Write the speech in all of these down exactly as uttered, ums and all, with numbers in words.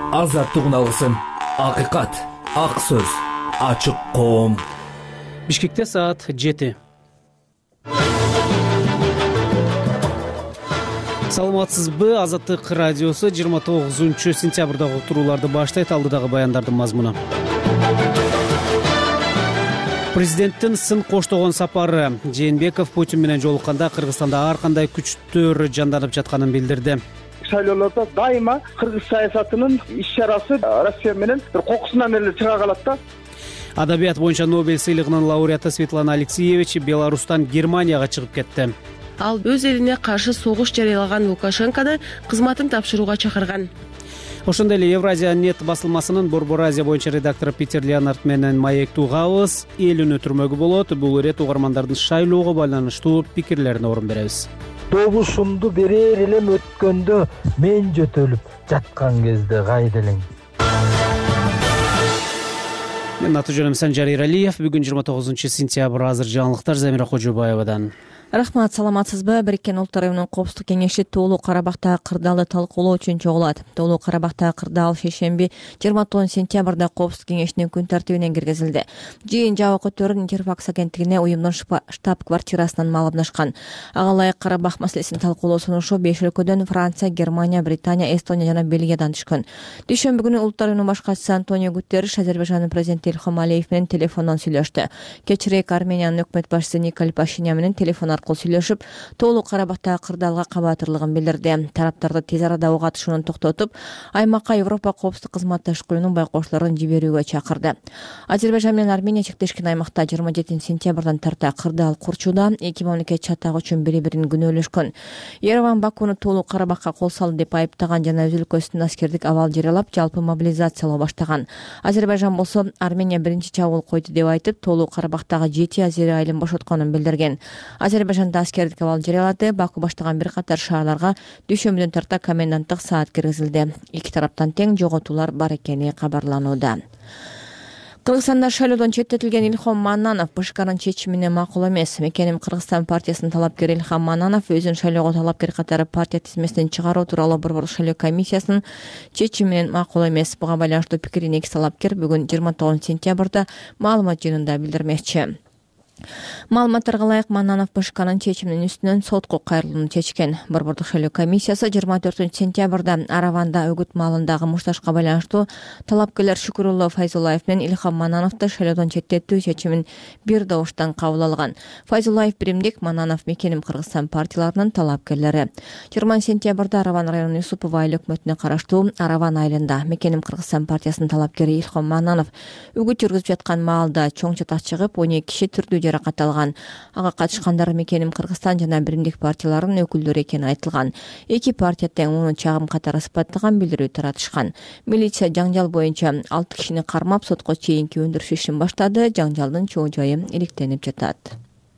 азаттыгын алгысың. Акыйкат, ак сөз, ачык коом. Бишкекте саат жети. Саламатсызбы? Азаттык радиосу жыйырма тогузунчу сентябрдагы уктурууларды баштайт. Алдыдагы баяндардын мазмуну. Президенттин сын коштогон сапары. Жээнбеков Путин менен жолукканда Кыргызстанда ар кандай күчтөр жанданып жатканын билдирди. Шайлоолордо дайыма кыргыз саясатынын иш-чарасы Россия менен бир кокусунан эле чыга калат да. Адабият боюнча Нобель сыйлыгынын лауреаты Светлана Алексеевич Беларустан Германияга чыгып кетти. Ал өз элине каршы согуш жарыялаган Лукашенкону кызматын тапшырууга чакырган. Ошондой эле Евразия нет басылмасынын Борбор Азия боюнча редактору Питер Леонард менен маектугабыз эл үнү түрмөгү болот. Бул ирет угармандардын шайлоого байланыштуу пикирлерине орун беребиз. Добушумду берер элем өткөндө мен жөтөлүп жаткан кезде кайда элең. Мен аты жөнүм Санжар Иралиев. Бүгүн жыйырма тогузунчу сентябрь. Азыр жаңылыктар Замира Кожобаевадан. Рахмат, саламатсызбы? Бириккен Улуттар уюмунун Коопсуздук кеңеши Тоолуу Карабактагы кырдаалды талкуулоо үчүн чогулат. Тоолуу Карабактагы кырдаал шейшемби жыйырма тогузунчу сентябрда Коопсуздук кеңешинин күн тартибине киргизилди. Жыйын жабык өтөрүн Интерфакс агенттигине уюмдун штаб-квартирасынан маалымдашкан. Ага ылайык Карабак маселесин талкуулоо сунушу беш өлкөдөн Франция, Германия, Британия, Эстония жана Бельгиядан түшкөн. Дүйшөмбү күнү Улуттар уюмунун башкачысы Антонио Гутерриш Азербайжандын президенти Илхам Алиев менен телефондон сүйлөштү. Кечирээк Армениянын өкмөт башчысы Николай Пашинян менен телефон аркылуу сүйлөшүп, Тоолуу Карабактагы кырдаалга кабатырлыгын билдирди. Тараптарды тез арада ого катышууну токтотуп, аймакка Европа коопсуздук кызматташтык уюмунун байкоочуларын жиберүүгө чакырды. Азербайжан менен Армения чектешкен аймакта жыйырма жетинчи сентябрдан тарта кырдаал курчууда эки мамлекет чатак үчүн бири-бирин күнөөлөшкөн. Ереван Бакууну Тоолуу Карабакка кол салды деп айыптаган жана өз өлкөсүнөн аскердик абал жарыялап, жалпы мобилизациялоо баштаган. Азербайжан болсо Армения биринчи чабуул койду деп айтып, Тоолуу Карабактагы жети азери айылын бошотконун билдирген. Азербайжанда аскердик абал жарыялады. Баку баштаган бир катар шаарларга дүйшөмбүдөн тарта коменданттык саат киргизилди. Эки тараптан тең жоготуулар бар экени кабарланууда. Кыргызстанда шайлоодон четтетилген Илхам Маннанов БШКнын чечимине макул эмес. Мекеним Кыргызстан партиясынын талапкери Илхам Маннанов өзүн шайлоого талапкер катары партия тизмесинен чыгаруу тууралуу Борбор шайлоо комиссиясынын чечиминен макул эмес. Буга байланыштуу пикирин эки талапкер бүгүн жыйырма тогузунчу сентябрда маалымат жыйынында билдирмекчи. Маалыматтарга ылайык Маннанов БШКнын чечиминин үстүнөн сотко кайрылууну чечкен. Борбордук шайлоо комиссиясы жыйырма төртүнчү сентябрда Араванда өгүт маалындагы мушташка байланыштуу талапкерлер Шүкүрулло Файзуллаев менен Илхам Маннановду шайлоодон четтетүү чечимин бир добуштан кабыл алган. Файзуллаев Биримдик, Маннанов Мекеним Кыргызстан партияларынын талапкерлери. жыйырма сентябрда Араван районунун Юсупов айыл өкмөтүнө караштуу Араван айылында Мекеним Кыргызстан партиясынын талапкери Илхам Маннанов үгүт жүргүзүп жаткан маалда чоң чатак чыгып, он эки киши түрдүү жаракатталган. Ага катышкандар Мекеним Кыргызстан жана Биримдик партияларынын өкүлдөрү экени айтылган. Эки партия тең муну чагым катары сыпаттаган билдирүү таратышкан. Милиция жаңжал боюнча алты кишини кармап сотко чейинки өндүрүш ишин баштады. Жаңжалдын чоо жайы иликтенип жатат.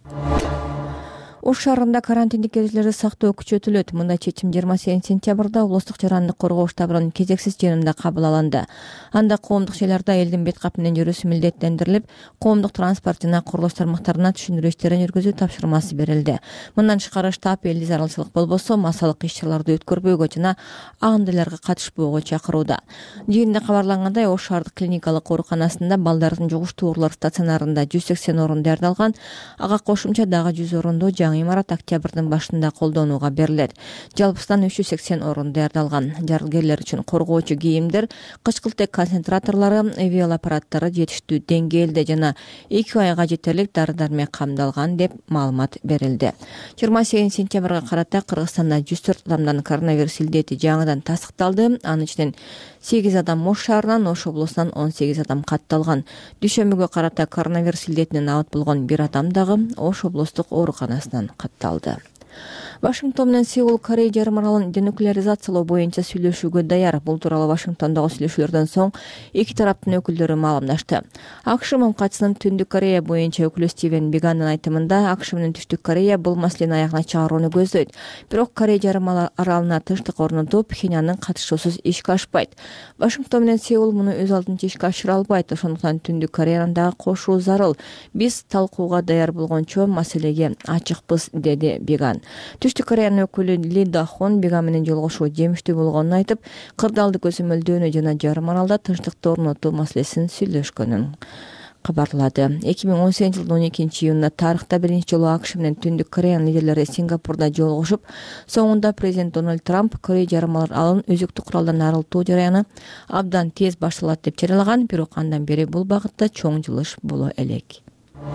Ош шаарында карантиндик эрежелерди сактоо күчөтүлөт. Мындай чечим жыйырма сегизинчи сентябрда облустук жарандык коргоо штабынын кезексиз жыйынында кабыл алынды. Анда коомдук жайларда элдин бет кап менен жүрүүсү милдеттендирилип, коомдук транспорт жана курулуш тармактарына түшүндүрүү иштерин жүргүзүү тапшырмасы берилди. Мындан тышкары штаб элди зарылчылык болбосо массалык иш-чараларды өткөрбөөгө жана агындыларга катышпоого чакырууда. Жыйында кабарлангандай, Ош шаардык клиникалык ооруканасында балдардын жугуштуу оорулар стационарында жүз сексен орун даярдалган. Ага кошумча дагы жүз орундуу имарат октябрдын башында колдонууга берилет. Жалпысынан үч жүз сексен орун даярдалган. Жарылгерлер үчүн коргоочу кийимдер, кычкылтек концентраторлору, эвиал аппараттары жетиштүү деңгээлде жана эки айга жетерлик дары-дармек камдалган деп маалымат берилди. жыйырма сегизинчи сентябрга карата Кыргызстанда жүз төрт адамдан коронавирус илдети жаңыдан тастыкталды. Анын ичинен сегиз адам Ош шаарынан, Ош облусунан он сегиз адам катталган. Дүйшөмбүгө карата коронавирус илдетинен абат болгон бир адам дагы Ош облустук ооруканасынан катталды. Вашингтон менен Сеул Корей жарым аралын денуклеаризациялоо боюнча сүйлөшүүгө даяр. Бул тууралуу Вашингтондогу сүйлөшүүлөрдөн соң эки тараптын өкүлдөрү маалымдашты. АКШ мамкачысынын Түндүк Корея боюнча өкүлү Стивен Бигандын айтымында, АКШ менен Түштүк Корея бул маселени аягына чыгарууну көздөйт. Бирок Корей жарым аралына тынчтык орнотуп, Пхеньяндын катышуусуз ишке ашпайт. Вашингтон менен Сеул муну өз алдынча ишке ашыра албайт. Ошондуктан Түндүк Кореянын дагы кошуу зарыл. Биз талкууга даяр болгончо маселеге ачыкпыз, деди Биган. Түштүк Кореянын өкүлү Ли Дахон Бега менен жолугушуу жемиштүү болгонун айтып, кырдаалды көзөмөлдөөнү жана жарым аралда тынчтыкты орнотуу маселесин сүйлөшкөнүн кабарлады. эки миң он сегизинчи жылдын он экинчи июнунда тарыхта биринчи жолу АКШ менен Түндүк Кореянын лидерлери Сингапурда жолугушуп, соңунда президент Дональд Трамп Корея жарым аралын өзүктүү куралдан арылтуу жараяны абдан тез башталат деп жарыялаган, бирок андан бери бул багытта чоң жылыш боло элек.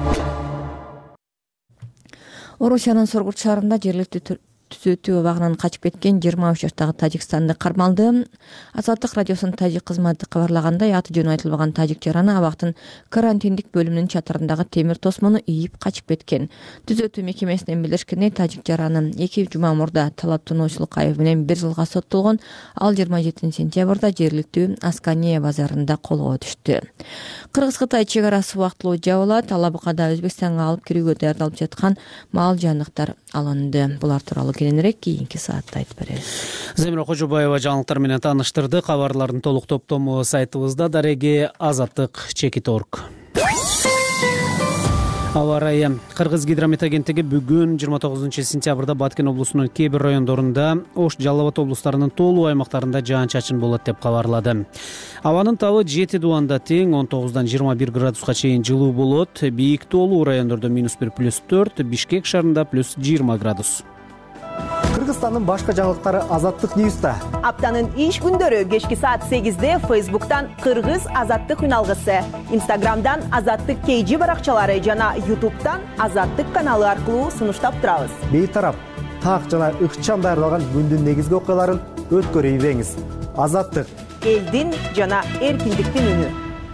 Орусиянын Соргут шаарында жергиликтүү түзөтүү абагынан качып кеткен жыйырма үч жаштагы тажикстандык кармалды. Азаттык радиосунун тажик кызматы кабарлагандай, аты жөнү айтылбаган тажик жараны абактын карантиндик бөлүмүнүн чатырындагы темир тосмону ийип качып кеткен. Түзөтүү мекемесинен билдиришкендей, тажик жараны эки жума мурда Талаптуу Сулукаев менен бир жылга соттолгон. Ал жыйырма жетинчи сентябрда жергиликтүү Аскания базарында колго түштү. Кыргыз-Кытай чек арасы убактылуу жабылат. Алабыкада Өзбекстанга алып кирүүгө даярдалып жаткан мал жандыктар алынды. Булар тууралуу кийинирээк кийинки саатта айтып беребиз. Замира Кожобаева жаңылыктар менен тааныштырды. Кабарлардын толук топтому сайтыбызда дареги азаттык чекит точка орг. Аба ырайы. Кыргыз гидромет агенттиги бүгүн жыйырма тогузунчу сентябрда Баткен облусунун кээ бир райондорунда, Ош, Жалал Абад облустарынын тоолуу аймактарында жаан-чачын болот деп кабарлады. Абанын табы жети дубанда тең, он тогуздан жыйырма бир градуска чейин жылуу болот. Бийик тоолуу райондордо минус бир плюс төрт, Бишкек шаарында плюс жыйырма градус. Кыргызстандын башка жаңылыктары Азаттык Ньюста. Аптанын иш күндөрү кечки саат сегизде Фейсбуктан Кыргыз Азаттык үналгысы, Инстаграмдан Азаттык кей жи баракчалары жана Ютубтан Азаттык каналы аркылуу сунуштап турабыз. Бейтарап, так жана ыкчам даярдалган күндүн негизги окуяларын өткөрүп ийбеңиз. Азаттык, элдин жана эркиндиктин үнү.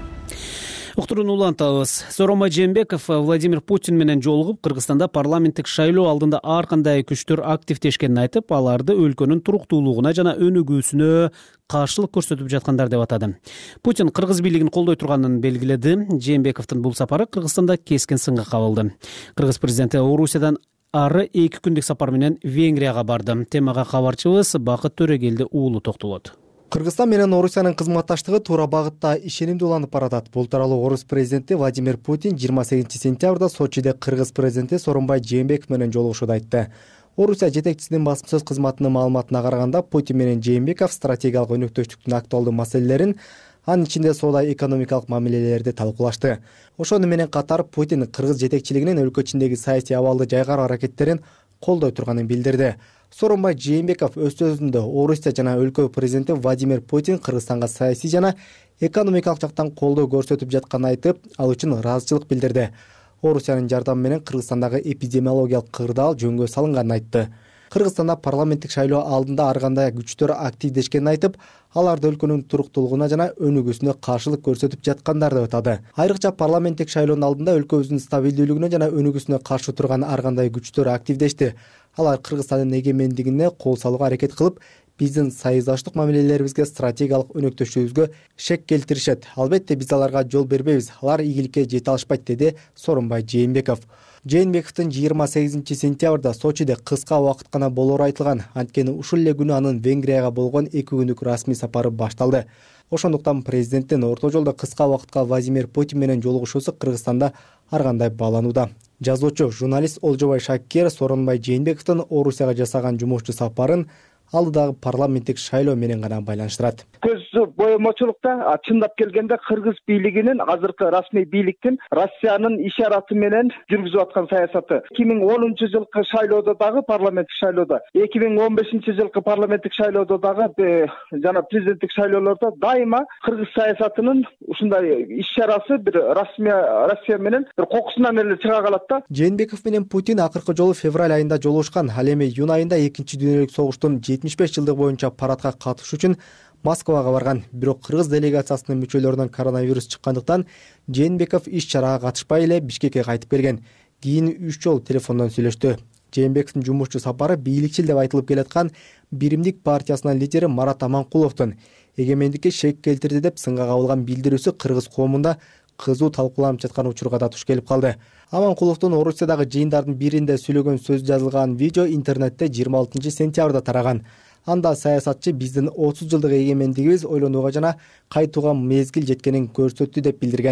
Уктурууну улантабыз. Сооронбай Жээнбеков Владимир Путин менен жолугуп, Кыргызстанда парламенттик шайлоо алдында ар кандай күчтөр активдешкенин айтып, аларды өлкөнүн туруктуулугуна жана өнүгүүсүнө каршылык көрсөтүп жаткандар деп атады. Путин кыргыз бийлигин колдой турганын белгиледи. Жээнбековдун бул сапары Кыргызстанда кескин сынга кабылды. Кыргыз президенти Орусиядан ары эки күндүк сапар менен Венгрияга барды. Темага кабарчыбыз Бакыт Төрөгелди уулу токтолот. Кыргызстан менен Орусиянын кызматташтыгы туура багытта ишенимдүү уланып баратат. Бул тууралуу Орус президенти Владимир Путин жыйырма сегизинчи сентябрда Сочиде Кыргыз президенти Сооронбай Жээнбеков менен жолугушууда айтты. Орусия жетекчисинин басма сөз кызматынын маалыматына караганда, Путин менен Жээнбеков стратегиялык өнөктөштүктүн актуалдуу маселелерин, анын ичинде соода-экономикалык мамилелерди талкуулашты. Ошону менен катар Путин кыргыз жетекчилигинин өлкө ичиндеги саясий абалды жайгаруу аракеттерин колдой турганын билдирди. Сооронбай Жээнбеков өз сөзүндө Орусия жана өлкө президенти Владимир Путин Кыргызстанга саясий жана экономикалык жактан колдоо көрсөтүп жатканын айтып, ал үчүн ыраазычылык билдирди. Орусиянын жардамы менен Кыргызстандагы эпидемиологиялык кырдаал жөнгө салынганын айтты. Кыргызстанда парламенттик шайлоо алдында ар кандай күчтөр активдешкенин айтып, аларды өлкөнүн туруктуулугуна жана өнүгүүсүнө каршылык көрсөтүп жаткандар деп атады. Айрыкча парламенттик шайлоонун алдында өлкөбүздүн стабилдүүлүгүнө жана өнүгүүсүнө каршы турган ар кандай күчтөр активдешти. Алар Кыргызстандын эгемендигине кол салууга аракет кылып, биздин союздаштык мамилелерибизге, стратегиялык өнөктөшүбүзгө шек келтиришет. Албетте биз аларга жол бербейбиз. Алар ийгиликке жете алышпайт, деди Сооронбай Жээнбеков. Жээнбековдун жыйырма сегизинчи сентябрда Сочиде кыска убакыт гана болоору айтылган. Анткени ушул эле күнү анын Венгрияга болгон эки күндүк расмий сапары башталды. Ошондуктан президенттин орто жолдо кыска убакытка Владимир Путин менен жолугушуусу Кыргызстанда ар кандай бааланууда. Жазуучу, журналист Олжобай Шакир Сооронбай Жээнбековдун Орусияга жасаган жумушчу сапарын алдыдагы парламенттик шайлоо менен гана байланыштырат. Көз боемочулукта чындап келгенде кыргыз бийлигинин, азыркы расмий бийликтин Россиянын ишараты менен жүргүзүп аткан саясаты. эки миң онунчу жылкы шайлоодо дагы, парламенттик шайлоодо, эки миң он бешинчи жылкы парламенттик шайлоодо дагы жана президенттик шайлоолордо дайыма кыргыз саясатынын ушундай иш-чарасы бир расмий Россия менен бир кокусунан эле чыга калат да. Жээнбеков менен Путин акыркы жолу февраль айында жолугушкан. Ал эми июнь айында экинчи дүйнөлүк согуштун жетимиш беш жылдыгы боюнча парадка катышуу үчүн Москвага барган. Бирок кыргыз делегациясынын мүчөлөрүнөн коронавирус чыккандыктан Жээнбеков иш-чарага катышпай эле Бишкекке кайтып келген. Кийин үч жолу телефондон сүйлөштү. Жээнбековдун жумушчу сапары бийликчил деп айтылып келаткан Биримдик партиясынын лидери Марат Аманкуловдун эгемендикке шек келтирди деп сынга кабылган билдирүүсү кыргыз коомунда кызуу талкууланып жаткан учурга да туш келип калды. Аманкуловдун Орусиядагы жыйындардын биринде сүйлөгөн сөз жазылган видео интернетте жыйырма алтынчы сентябрда тараган. Анда саясатчы биздин отуз жылдык эгемендигибиз ойлонууга жана кайтууга мезгил жеткенин көрсөттү деп билдирген.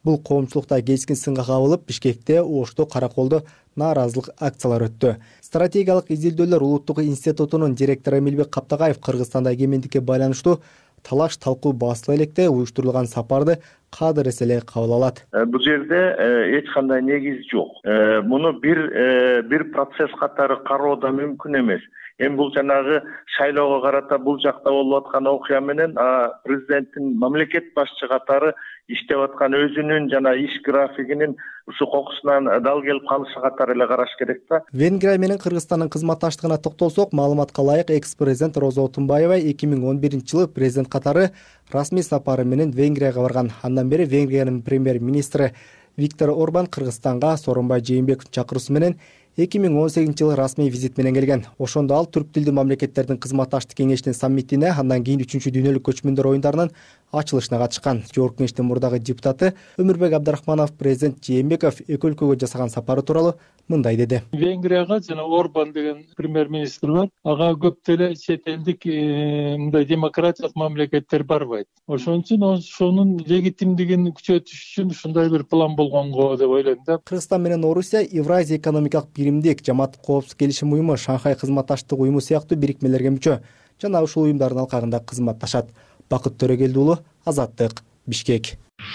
Бул коомчулукта кескин сынга кабылып, Бишкекте, Ошто, Караколдо нааразылык акциялары өттү. Стратегиялык изилдөөлөр улуттук институтунун директору Эмилбек Каптагаев Кыргызстанда эгемендикке байланыштуу талаш талкуу басыла электе уюштурулган сапарды кадыр эле кабыл алат. Бул жерде эч кандай негиз жок. Муну бир бир процесс катары кароо да мүмкүн эмес. Эми бул жанагы шайлоого карата бул жакта болуп аткан окуя менен президенттин мамлекет башчы катары иштеп аткан өзүнүн жана иш графигинин ушу кокусунан дал келип калышы катары эле караш керек да. Венгрия менен Кыргызстандын кызматташтыгына токтолсок, маалыматка ылайык экс-президент Роза Отунбаева эки миң он биринчи жылы президент катары расмий сапары менен Венгрияга барган. Андан бери Венгриянын премьер-министри Виктор Орбан Кыргызстанга Сооронбай Жээнбековдун чакыруусу менен эки миң он сегизинчи жылы расмий визит менен келген. Ошондо ал түрк тилдүү мамлекеттердин кызматташтык кеңешинин саммитине, андан кийин үчүнчү дүйнөлүк көчмөндөр оюндарынын ачылышына катышкан. Жогорку кеңештин мурдагы депутаты Өмүрбек Абдрахманов президент Жээнбеков эки өлкөгө жасаган сапары тууралуу мындай деди. Венгрияга жана Орбан деген премьер-министр бар. Ага көп деле чет элдик мындай демократиялык мамлекеттер барбайт. Ошон үчүн ошонун легитимдигин күчөтүш үчүн ушундай бир план болгонго деп ойлойм да. Кыргызстан менен Орусия Евразия экономикалык биримдик, Жамааттык коопсуздук келишим уюму, Шанхай кызматташтык уюму сыяктуу бирикмелерге мүчө жана ушул уюмдардын алкагында кызматташат. Бакыт Төрөгелди уулу, Азаттык, Бишкек.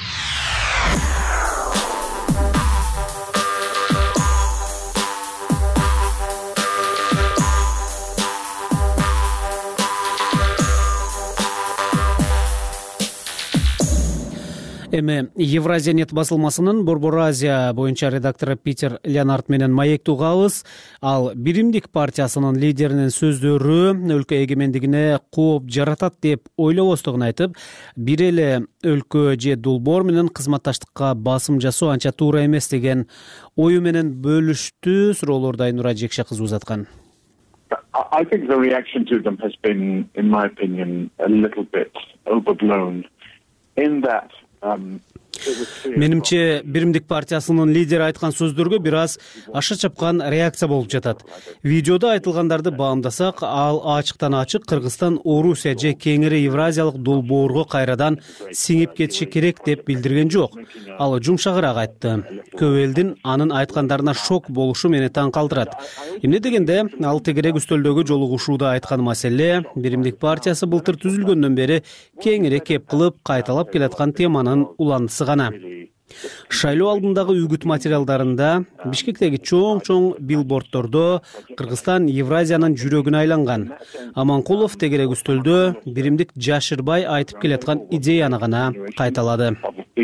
Эми Евразия нет басылмасынын Борбор Азия боюнча редактору Питер Леонард менен маектүү угабыз. Ал Биримдик партиясынын лидеринин сөздөрү өлкө эгемендигине кооп жаратат деп ойлобостугун айтып, бир эле өлкө же долбоор менен кызматташтыкка басым жасоо анча туура эмес деген ою менен бөлүштү. Суроолорду Айнура Жекше кызы узаткан. I think the reaction to them has been, in my opinion, a little bit overblown in that Менимче Биримдик партиясынын лидери айткан сөздөргө бир аз аша чапкан реакция болуп жатат. Видеодо айтылгандарды баамдасак, ал ачыктан ачык Кыргызстан Орусия же кеңири Евразиялык долбоорго кайрадан сиңип кетиши керек деп билдирген жок. Ал жумшагыраак айтты. Көп элдин анын айткандарына шок болушу мени таң калтырат. Эмне дегенде, ал тегерек үстөлдөгү жолугушууда айткан маселе Биримдик партиясы былтыр түзүлгөндөн бери кеңири кеп кылып кайталап келаткан теманын уландысы гана. Шайлоо алдындагы үгүт материалдарында Бишкектеги чоң-чоң билбордтордо Кыргызстан Евразиянын жүрөгүнө айланган. Аманкулов тегерек үстөлдө Биримдик жашырбай айтып келаткан идеяны гана кайталады.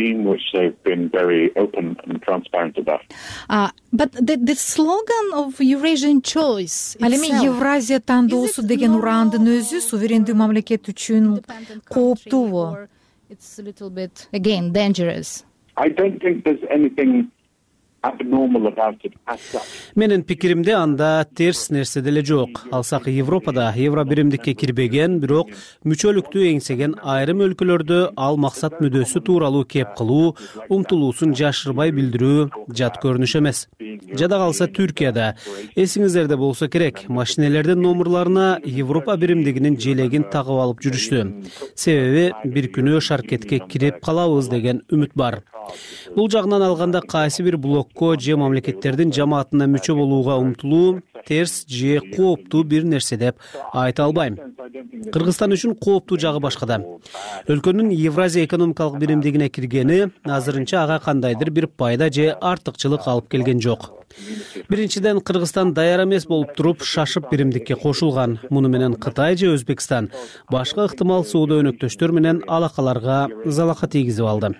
Ал эми Евразия тандоосу деген ураандын өзү суверендүү мамлекет үчүн кооптуубу? It's a little bit, again, dangerous. I don't think there's anything abnormal about it as such. Менин пикиримде анда терс нерсе деле жок. Алсак Европада Евро биримдикке кирбеген, бирок мүчөлүктү эңсеген айрым өлкөлөрдө ал максат мүдөсү тууралуу кеп кылуу, умтулуусун жашырбай билдирүү жат көрүнүш эмес. Жада калса Түркияда эсиңиздерде болсо керек, машинелердин номерларына Европа биримдигинин желегин тагып алып жүрүштү. Себеби бир күнү шаркетке кирип калабыз деген үмүт бар. Бул жагынан алганда кайсы бир блокко же мамлекеттердин жамаатына мүчө болууга умтулуу терс же кооптуу бир нерсе деп айта албайм. Кыргызстан үчүн кооптуу жагы башкада. Өлкөнүн Евразия экономикалык биримдигине киргени азырынча ага кандайдыр бир пайда же артыкчылык алып келген жок. Биринчиден, Кыргызстан даяр эмес болуп туруп шашып биримдикке кошулган. Муну менен Кытай же Өзбекстан башка ыктымал соода өнөктөштөр менен алакаларга залака тийгизип алды.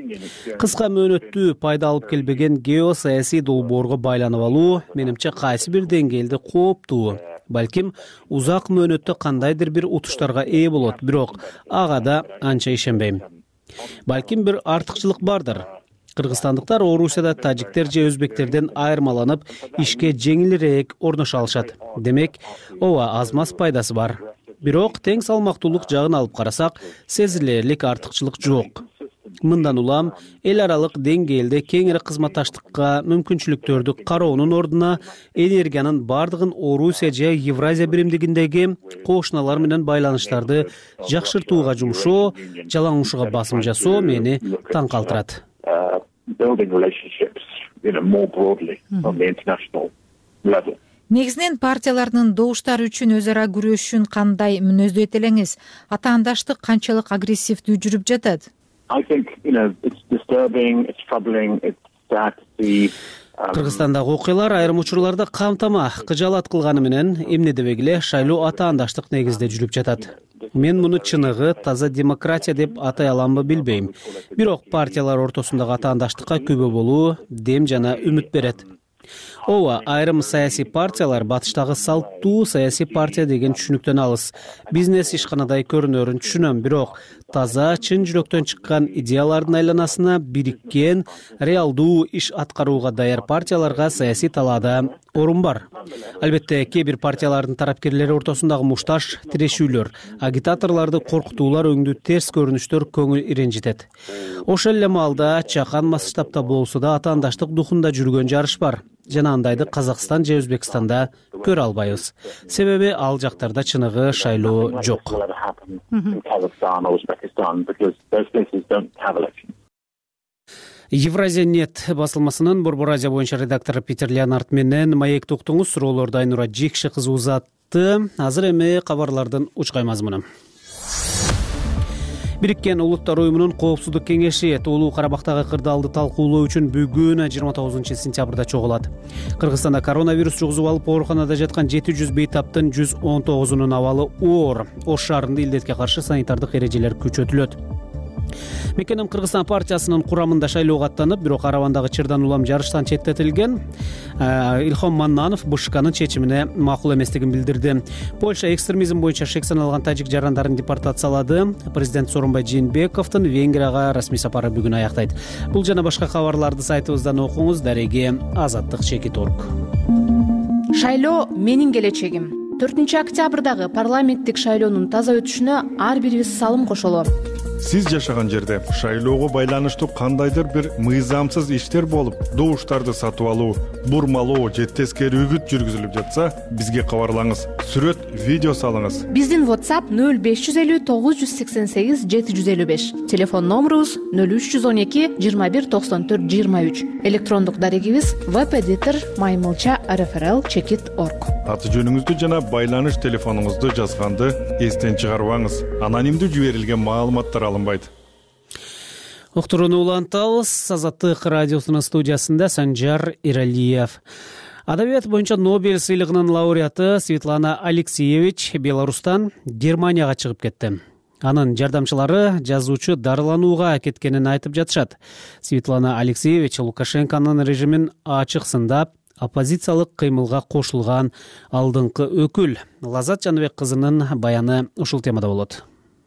Кыска мөөнөттүү пайда алып келбеген геосаясий долбоорго байланып алуу менимче кайсы бир деңгээлде кооптуу. Балким узак мөөнөттө кандайдыр бир утуштарга ээ болот, бирок ага да анча ишенбейм. Балким бир артыкчылык бардыр. Кыргызстандыктар Орусияда тажиктер же өзбектерден айырмаланып, ишке жеңилирээк орношо алышат. Демек, ооба аз-маз пайдасы бар. Бирок тең салмактуулук жагын алып карасак, сезилерлик артыкчылык жок. Мындан улам эл аралык деңгээлде кеңири кызматташтыкка мүмкүнчүлүктөрдү кароонун ордуна энергиянын бардыгын Орусия же Евразия биримдигиндеги кошуналар менен байланыштарды жакшыртууга жумшоо, жалаң ушуга басым жасоо мени таң калтырат. building relationships, you know, more broadly on the international level. Негизинен партиялардын добуштары үчүн өз ара күрөшүн кандай мүнөздөйт элеңиз? Атаандаштык канчалык агрессивдүү жүрүп жатат? I think, you know, it's disturbing, it's troubling, it's sad to see. Кыргызстандагы окуялар айрым учурларда камтама, кыжаалат кылганы менен эмне дебегиле шайлоо атаандаштык негизде жүрүп жатат. Мен муну чыныгы таза демократия деп атай аламбы билбейм. Бирок партиялар ортосундагы атаандаштыкка күбө болуу дем жана үмүт берет. Ооба, айрым саясий партиялар батыштагы салттуу саясий партия деген түшүнүктөн алыс. Бизнес ишканадай көрүнөрүн түшүнөм, бирок таза чын жүрөктөн чыккан идеялардын айланасына бириккен, реалдуу иш аткарууга даяр партияларга саясий талаада орун бар. Албетте, кээ бир партиялардын тарапкерлери ортосундагы мушташ тирешүүлөр, агитаторлорду коркутуулар өңдүү терс көрүнүштөр көңүл иренжитет. Ошол эле маалда чакан масштабта болсо да атаандаштык духунда жүргөн жарыш бар. Жана андайды Казакстан же Өзбекстанда көрө албайбыз. Себеби ал жактарда чыныгы шайлоо жок. Евразия нет басылмасынын Борбор Азия боюнча редактору Питер Леонард менен маекти уктуңуз. Суроолорду Айнура Жекши кызы узатты. Азыр эми кабарлардын учкай мазмуну. Бириккен Улуттар уюмунун Коопсуздук кеңеши Тоолуу Карабактагы кырдаалды талкуулоо үчүн бүгүн жыйырма тогузунчу сентябрда чогулат. Кыргызстанда коронавирус жугузуп алып ооруканада жаткан жети жүз бейтаптын жүз он тогузунун абалы оор. Ош шаарында илдетке каршы санитардык эрежелер күчөтүлөт. Мекенем Кыргызстан партиясынын курамында шайлоого аттанып, бирок Карабандагы Чырдан улам жарыштан четтетилген Илхом Маннанов БШКнын чечимине макул эместигин билдирди. Польша экстремизм боюнча шек саналган тажик жарандарын депортациялады. Президент Сооронбай Жээнбековдун Венгрияга расмий сапары бүгүн аяктайт. Бул жана башка кабарларды сайтыбыздан окуңуз. Дареги Азаттык Чекит орг. Шайлоо менин келечегим. төртүнчү октябрдагы парламенттик шайлоонун таза өтүшүнө ар бирибиз салым кошолу. Сиз жашаган жерде шайлоого байланыштуу кандайдыр бир мыйзамсыз иштер болуп, добуштарды сатып алуу, бурмалоо же тескери үгүт жүргүзүлүп жатса, бизге кабарлаңыз. Сүрөт, видео салыңыз. Биздин WhatsApp нөл беш жүз элүү тогуз жүз сексен сегиз жети жүз элүү беш. Телефон номерубуз нөл үч жүз он эки жыйырма бир токсон төрт жыйырма үч. Электрондук дарегибиз webeditor маймылча эр эф эр эл чекит орг. Аты жөнүңүздү жана байланыш телефонуңузду жазганды эстен чыгарбаңыз. Анонимдүү жиберилген маалыматтар алынбайт. Уктурууну улантабыз. Азаттык радиосунун студиясында Санжар Иралиев. Адабият боюнча Нобель сыйлыгынын лауреаты Светлана Алексеевич Беларустан Германияга чыгып кетти. Анын жардамчылары жазуучу дарыланууга кеткенин айтып жатышат. Светлана Алексеевич Лукашенконун режимин ачык сындап, оппозициялык кыймылга кошулган алдыңкы өкүл. Лазат Жаныбек кызынын баяны ушул темада болот.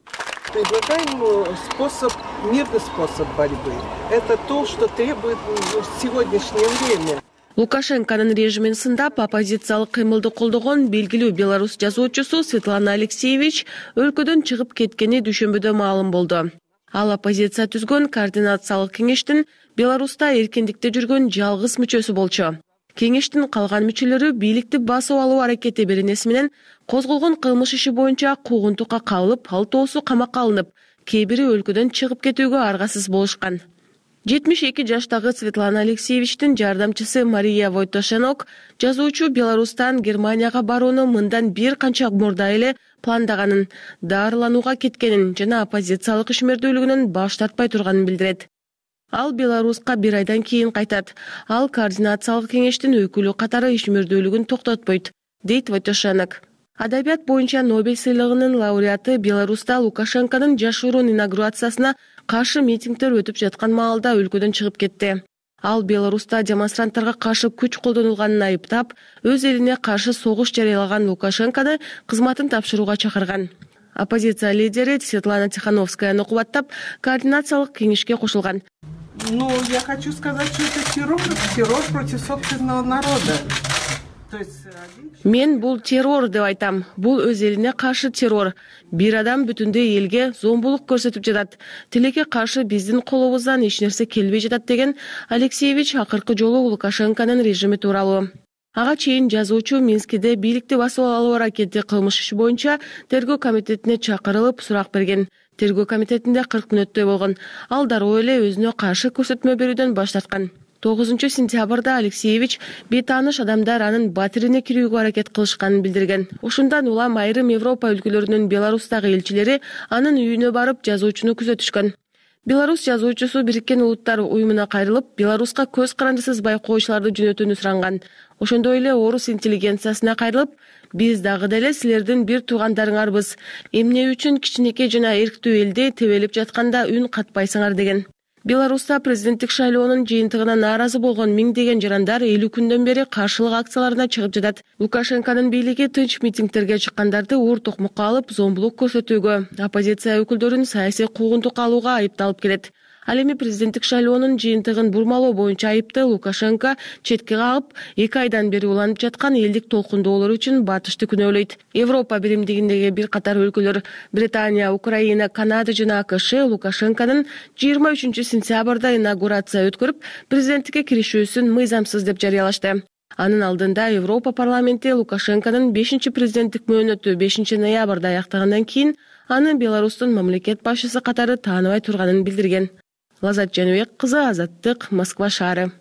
Предлагаем способ, мирный способ борьбы. Это то, что требует в сегодняшнее время. Лукашенконун режимин сындап, оппозициялык кыймылды колдогон белгилүү белорус жазуучусу Светлана Алексеевич өлкөдөн чыгып кеткени дүйшөмбүдө маалым болду. Ал оппозиция түзгөн координациялык кеңештин Беларуста эркиндикте жүргөн жалгыз мүчөсү болчу. Кеңештин калган мүчөлөрү бийликти басып алуу аракети беренеси менен козголгон кылмыш иши боюнча куугунтукка кабылып, алтоосу камакка алынып, кээ бири өлкөдөн чыгып кетүүгө аргасыз болушкан. жетимиш эки жаштагы Светлана Алексеевичтин жардамчысы Мария Войтошенок жазуучу Беларустан Германияга барууну мындан бир канча мурда эле пландаганын, дарыланууга кеткенин жана оппозициялык ишмердүүлүгүнөн баш тартпай турганын билдирет. Ал Беларуска бир айдан кийин кайтат. Ал координациялык кеңештин өкүлү катары ишмердүүлүгүн токтотпойт, дейт Войтошенок. Адабият боюнча Нобель сыйлыгынын лауреаты Беларуста Лукашенконун жашыруун инаугурациясына каршы митингдер өтүп жаткан маалда өлкөдөн чыгып кетти. Ал Беларуста демонстранттарга каршы күч колдонулганын айыптап, өз элине каршы согуш жарыялаган Лукашенкону кызматын тапшырууга чакырган. Оппозиция лидери Светлана Тихановскаяны кубаттап, координациялык кеңешке кошулган. Ну, я хочу сказать, что это террор, террор против собственного народа. Мен бул террор деп айтам. Бул өз элине каршы террор. Бир адам бүтүндөй элге зомбулук көрсөтүп жатат. Тилекке каршы биздин колубуздан эч нерсе келбей жатат деген Алексеевич акыркы жолу Лукашенконун режими тууралуу. Ага чейин жазуучу Минскиде бийликти басып алуу аракети кылмыш иши боюнча тергөө комитетине чакырылып сурак берген. Тергөө комитетинде кырк мүнөттөй болгон. Ал дароо эле өзүнө каршы көрсөтмө берүүдөн баш тарткан. тогузунчу сентябрда Алексеевич бейтааныш адамдар анын батирине кирүүгө аракет кылышканын билдирген. Ушундан улам айрым Европа өлкөлөрүнүн Беларустагы элчилери анын үйүнө барып жазуучуну күзөтүшкөн. Беларусь жазуучусу Бириккен Улуттар уюмуна кайрылып, Беларуска көз карандысыз байкоочуларды жөнөтүүнү суранган. Ошондой эле орус интеллигенциясына кайрылып, биз дагы деле силердин бир туугандарыңарбыз. Эмне үчүн кичинекей жана эрктүү элде тебелип жатканда үн катпайсыңар деген. Беларуста президенттик шайлоонун жыйынтыгына нааразы болгон миңдеген жарандар элүү күндөн бери каршылык акцияларына чыгып жатат. Лукашенконун бийлиги тынч митингтерге чыккандарды уур токмокко алып, зомбулук көрсөтүүгө, оппозиция өкүлдөрүн саясий куугунтук алууга айыпталып келет. Ал эми президенттик шайлоонун жыйынтыгын бурмалоо боюнча айыпты Лукашенко четке кагып, эки айдан бери уланып жаткан элдик толкундоолор үчүн батышты күнөөлөйт. Европа биримдигиндеги бир катар өлкөлөр Британия, Украина, Канада жана АКШ Лукашенконун жыйырма үчүнчү сентябрда инаугурация өткөрүп, президенттикке киришүүсүн мыйзамсыз деп жарыялашты. Анын алдында Европа парламенти Лукашенконун бешинчи президенттик мөөнөтү бешинчи ноябрда аяктагандан кийин аны Беларустун мамлекет башчысы катары тааныбай турганын билдирген. Лазат Жаныбек кызы, Азаттык, Москва шаары.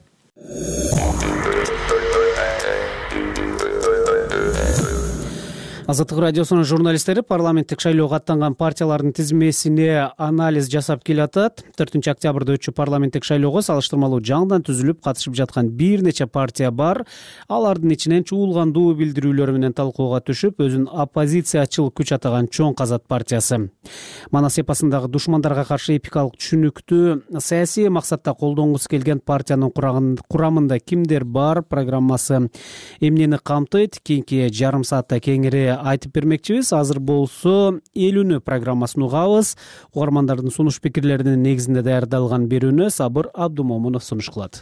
Азаттык радиосунун журналисттери парламенттик шайлоого аттанган партиялардын тизмесине анализ жасап келатат. төртүнчү октябрда өтчү парламенттик шайлоого салыштырмалуу жаңыдан түзүлүп катышып жаткан бир нече партия бар. Алардын ичинен чуулгандуу билдирүүлөр менен талкууга түшүп, өзүн оппозициячыл күч атаган Чоң Казат партиясы. Манас эпосундагы душмандарга каршы эпикалык түшүнүктүү саясий максатта колдонгусу келген партиянын курамында кимдер бар программасы эмнени камтыйт? Кийинки жарым саатта кеңири айтып бермекчибиз. Азыр болсо элүүнү программасын угабыз. Угармандардын сунуш пикирлеринин негизинде даярдалган берүүнү Сабыр Абдумомунов сунуш кылат.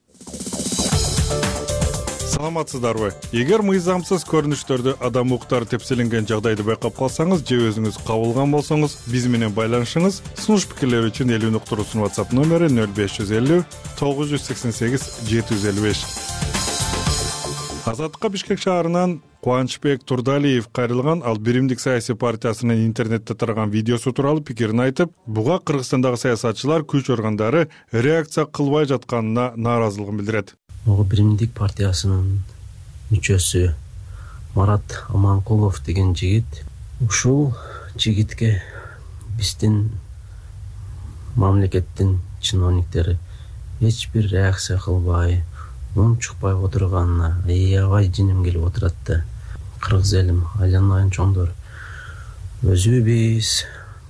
Саламатсыздарбы? Эгер мыйзамсыз көрүнүштөрдү адам укуктары тепселенген жагдайды байкап калсаңыз же өзүңүз кабылган болсоңуз, биз менен байланышыңыз. Сунуш пикирлер үчүн элүүнү уктуруусунун WhatsApp номери нөл беш жүз элүү тогуз жүз сексен сегиз жети жүз элүү беш. Азаттыкка Бишкек шаарынан Кубанычбек Турдалиев кайрылган. Ал Биримдик саясий партиясынын интернетте тараган видеосу тууралуу пикирин айтып, буга Кыргызстандагы саясатчылар, күч органдары реакция кылбай жатканына нааразылыгын билдирет. Ого Биримдик партиясынын мүчөсү Марат Аманкулов деген жигит, ушул жигитке биздин мамлекеттин чиновниктери эч бир реакция кылбай, мун чукпай отурганына аябай жиним келип отурат да. Кыргыз элим, айланайын чоңдор, өзүбүз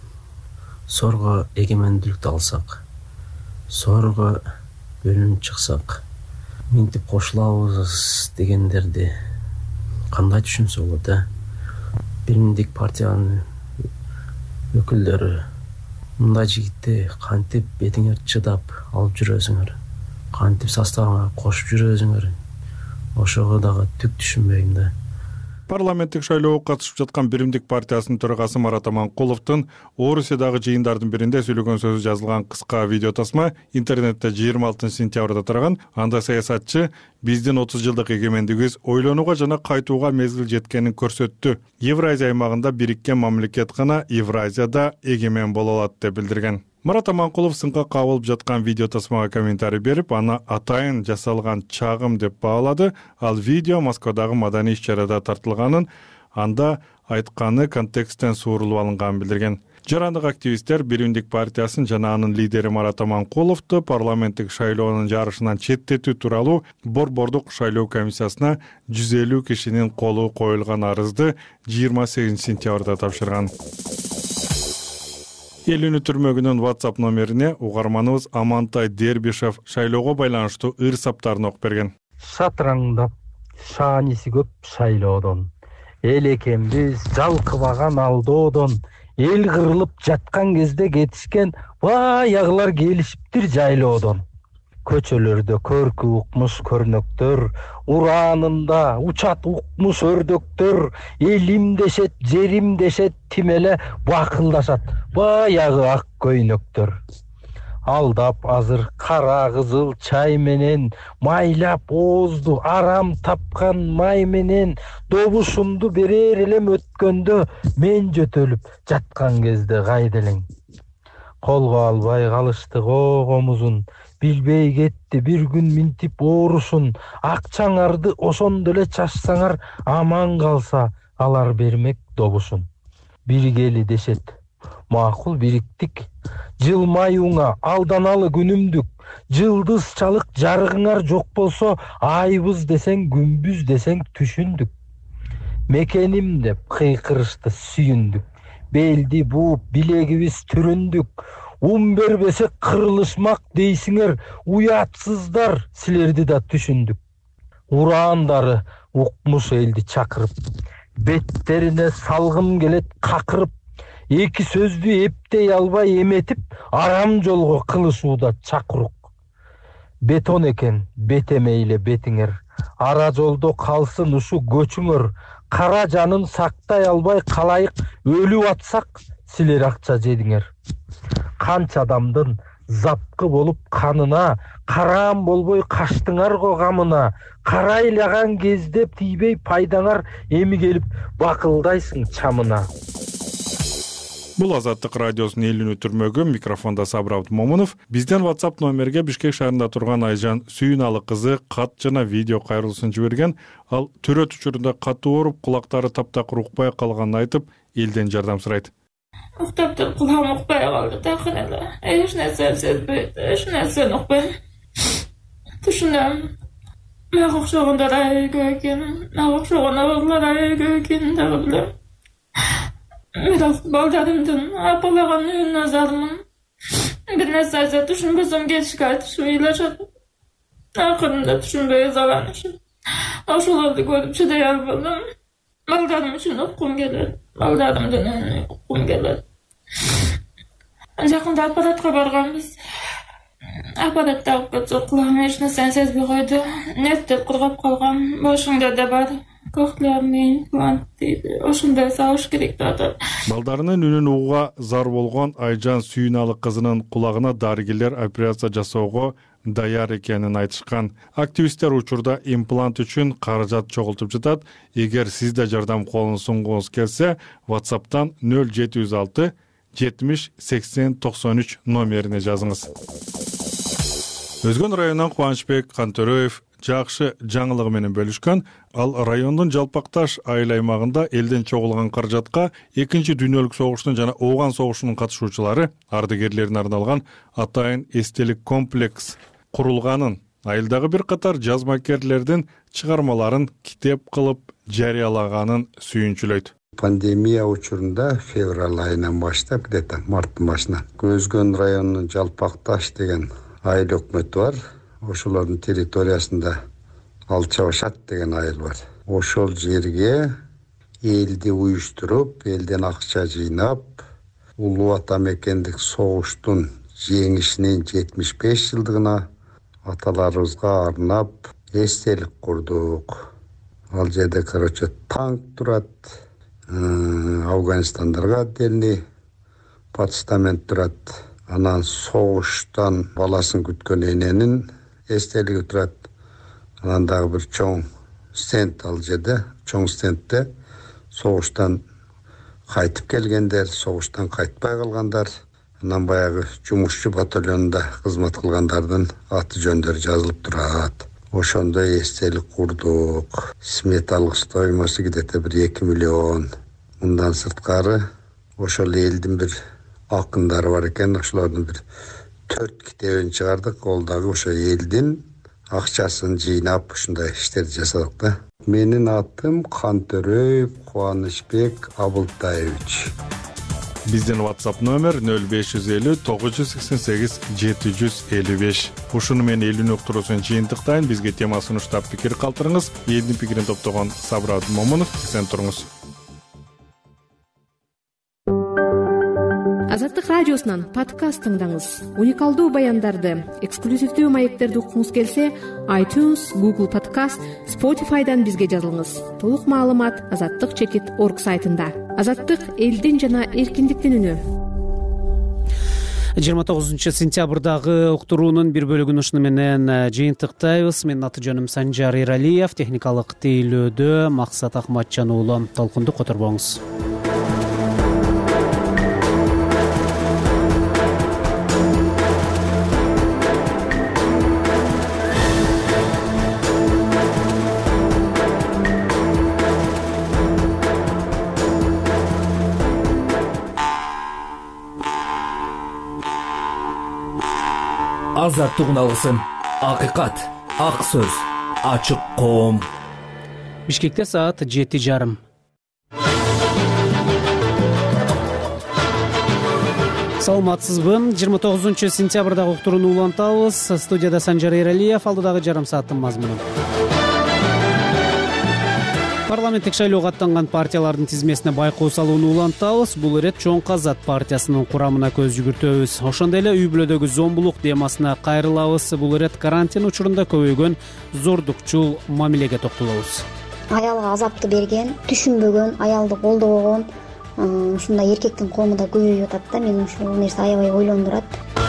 сорго эгемендүүлүктү алсак, сорго бөлүнүп чыксак, минтип кошулабыз дегендерди кандай түшүнсө болот да? Биримдик партиянын өкүлдөрү мындай жигитти кантип бетиңер чыдап алып жүрөсүңөр, кантип составыңа кошуп жүрөсүңөр, ошого дагы түк түшүнбөйм да. Парламенттик шайлоого катышып жаткан Биримдик партиясынын төрагасы Марат Аманкуловдун Орусиядагы жыйындардын биринде сүйлөгөн сөзү жазылган кыска видео тасма интернетте жыйырма алтынчы сентябрда тараган. Анда саясатчы биздин отуз жылдык эгемендигибиз ойлонууга жана кайтууга мезгил жеткенин көрсөттү. Евразия аймагында бириккен мамлекет гана Евразияда эгемен боло алат деп билдирген. Марат Аманкулов сынка кабылып жаткан видео тасмага комментарий берип, аны атайын жасалган чагым деп баалады. Ал видео Москвадагы маданий иш-чарада тартылганын, анда айтканы контексттен суурулуп алынганын билдирген. Жарандык активисттер Биримдик партиясын жана анын лидери Марат Аманкуловду парламенттик шайлоонун жарышынан четтетүү тууралуу Борбордук шайлоо комиссиясына жүз элүү кишинин колу коюлган арызды жыйырма сегизинчи сентябрда тапшырган. Элүүнү түрмөгүнүн WhatsApp номерине угарманыбыз Амантай Дербишев шайлоого байланыштуу ыр саптарын окуп берген. Шатыраңдап, шааниси көп шайлоодон, эл экенбиз жалкыбаган алдоодон, эл кырылып жаткан кезде кетишкен баягылар келишиптир жайлоодон. Көчөлөрдө көркү укмуш көрнөктөр, ураанында учат укмуш өрдөктөр, элим дешет, жерим дешет, тимеле бакылдашат баягы ак көйнөктөр. алдап азыр кара кызыл чай менен майлап оозду арам тапкан май менен добушумду берер элем өткөндө мен жөтөлүп жаткан кезде кайда элең. Колго албай калышты когомузун, билбей кетти бир күн минтип оорусун, акчаңарды ошондо эле чачсаңар аман калса алар бермек добушун. Биргели дешет, макул бириктик, жылмаюңа алданалы күнүмдүк, жылдызчалык жарыгыңар жок болсо айбыз десең күмбүз десең түшүндүк. Мекеним деп кыйкырышты сүйүндүк, белди бууп билегибиз түрүндүк, ум бербесе кырылышмак дейсиңер, уятсыздар силерди да түшүндүк. Ураандары укмуш элди чакырып, беттерине салгым келет какырып, эки сөздү эптей албай эметип, арам жолго кылышууда чакырук. Бетон экен бетемейле бетиңер, ара жолдо калсын ушу көчүңөр, кара жанын сактай албай калайык өлүп атсак силер акча жедиңер. Канча адамдын запкы болуп канына, караам болбой каштыңар го гамына, карайлаган кезде тийбей пайдаңар эми келип бакылдайсың чамына. Бул Азаттык радиосунун элүүнү түрмөгү, микрофонда Сабыр Абдымомунов. Бизден WhatsApp номерге Бишкек шаарында турган Айжан Сүйүналы кызы кат жана видео кайрылуусун жиберген. Ал төрөт учурунда катуу ооруп, кулактары таптакыр укпай калганын айтып, элден жардам сурайт. Уктаптыр, кулагым укпай калды, такыр эле. Эч нерсени сезбейт, эч нерсени укпайм. Түшүнөм. Мага окшогондор айгө экен, мага окшогон абалдар айгө экен деп билем. Бирок балдарымдын апалаган үйүнө назармын. Бир нерсе айтса түшүнбөсөм кетишке айтышып ыйлашат. Акырында түшүнбөй ызаланышып. Ошолорду көрүп чыдай албадым. Балдарым үчүн уккум келет. Балдарымдын үйүнө уккум келет. Жакында аппаратка барганбыз. Аппарат тагып кетсе кулагым эч нерсени сезбей койду. Нервтеп кургап калган. Башыңда да бар. Кохлеарный имплант дейди. Ошондой салыш керек деп атат. Балдарынын үнүн угууга зар болгон Айжан Сүйүналы кызынын кулагына дарыгерлер операция жасоого даяр экенин айтышкан. Активисттер учурда имплант үчүн каражат чогултуп жатат. Эгер сиз да жардам колун сунгуңуз келсе, WhatsApp'тан нөл жети жүз алты жетимиш сексен токсон үч номерине жазыңыз. Өзгөн районунан Кубанычбек Кантөрөев жакшы жаңылыгы менен бөлүшкөн. Ал райондун Жалпакташ айыл аймагында элден чогулган каражатка экинчи дүйнөлүк согуштун жана Ооган согушунун катышуучулары ардагерлерине арналган атайын эстелик комплекс курулганын, айылдагы бир катар жазмакерлердин чыгармаларын китеп кылып жарыялаганын сүйүнчүлөйт. Пандемия учурунда февраль айынан баштап, где-то марттын башынан Өзгөн районунун Жалпакташ деген айыл өкмөтү бар. Ошолордун территориясында Алчабашат деген айыл бар. Ошол жерге элди уюштуруп, элден акча жыйнап, Улуу Ата мекендик согуштун жеңишинин жетимиш беш жылдыгына аталарыбызга арнап эстелик курдук. Ал жерде, короче, танк турат, Афганистандарга отдельный постамент турат. Анан согуштан баласын күткөн эненин эстелиги турат. Анан дагы бир чоң стенд ал жерде, чоң стендте согуштан кайтып келгендер, согуштан кайтпай калгандар, анан баягы жумушчу батальонунда кызмат кылгандардын аты жөндөрү жазылып турат. Ошондой эстелик курдук. Сметалык стоимосу где-то бир эки миллион. Мындан сырткары ошол элдин бир акындары бар экен, ошолордун бир төрт китебин чыгардык. Ол дагы ошо элдин акчасын жыйнап ушундай иштерди жасадык да. Менин атым Кантөрөев Кубанычбек Абылтаевич. Биздин WhatsApp номер нөл беш жүз элүү тогуз жүз сексен сегиз жети жүз элүү беш. Ушуну мен элүүнү уктуруусун жыйынтыктайын. Бизге тема сунуштап пикир калтырыңыз. Элдин пикирин топтогон Сабыр Абдымомунов. Сен туруңуз. Азаттык радиосунан подкаст тыңдаңыз. Уникалдуу баяндарды, эксклюзивдүү маектерди уккуңуз келсе, iTunes, Google Podcast, Spotify'дан бизге жазылыңыз. Толук маалымат азаттык чекит орг сайтында. Азаттык элдин жана эркиндиктин үнү. жыйырма тогузунчу сентябрдагы уктуруунун бир бөлүгүн ушуну менен жыйынтыктайбыз. Менин аты жөнүм Санжар Эралиев, техникалык тейлөөдө Максат Акматжан уулу. Толкунду которбоңуз. Азаттык үналгысын, акыйкат, ак сөз, ачык коом. Бишкекте саат жети жарым. Саламатсызбы? жыйырма тогузунчу сентябрдагы уктурууну улантабыз. Студияда Санжар Эралиев, алдыдагы жарым сааттын мазмуну. Парламенттик шайлоого аттанган партиялардын тизмесине байкоо салууну улантабыз. Бул ирет Чоң Казат партиясынын курамына көз жүгүртөбүз. Ошондой эле үй бүлөдөгү зомбулук темасына кайрылабыз. Бул ирет карантин учурунда көбөйгөн зордукчул мамилеге токтолобуз. Аялга азапты берген, түшүнбөгөн, аялды колдобогон ушундай эркектин коому да көбөйүп атат да. Мени ушул нерсе аябай ойлондурат.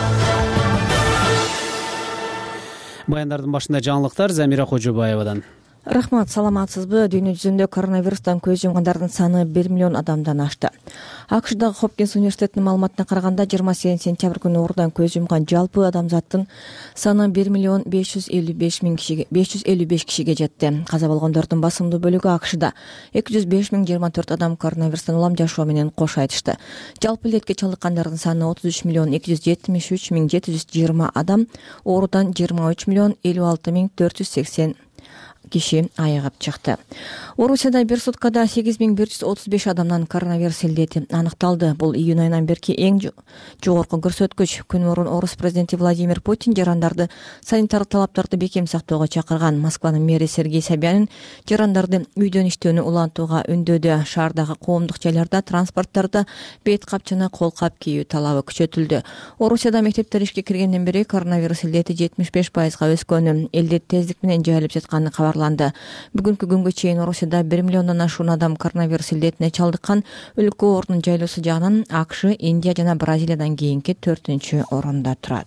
Баяндардын башында жаңылыктар Замира Кожобаевадан. Рахмат, саламатсызбы? Дүйнө жүзүндө коронавирустан көз жумгандардын саны бир миллион адамдан ашты. АКШдагы Хопкинс университетинин маалыматына караганда жыйырма сегизинчи сентябрь күнү оорудан көз жумган жалпы адамзаттын саны бир миллион беш жүз элүү беш миң кишиге беш жүз элүү беш кишиге жетти. Каза болгондордун басымдуу бөлүгү АКШда. эки жүз беш миң жыйырма төрт адам коронавирустан улам жашоо менен кош айтышты. Жалпы илетке чалдыккандардын саны отуз үч миллион эки жүз жетимиш үч миң жети жүз жыйырма адам, оорудан жыйырма үч миллион элүү алты миң төрт жүз сексен киши айыгып чыкты. Орусияда бир суткада сегиз миң бир жүз отуз беш адамдан коронавирус илдети аныкталды. Бул июнь айынан берки эң жогорку көрсөткүч. Күн мурун Орус президенти Владимир Путин жарандарды санитардык талаптарды бекем сактоого чакырган. Москванын мэри Сергей Собянин жарандарды үйдөн иштөөнү улантууга үндөдү. Шаардагы коомдук жайларда, транспорттарда бет кап жана кол кап кийүү талабы күчөтүлдү. Орусияда мектептер ишке киргенден бери коронавирус илдети жетимиш беш пайызга өскөнү, илдет тездик менен жайылып жатканы кабарланды. Бүгүнкү күнгө чейин Орусияда бир миллиондон ашуун адам коронавирус илдетине чалдыккан. Өлкө ордунун жайлоосу жагынан АКШ, Индия жана Бразилиядан кийинки төртүнчү орунда турат.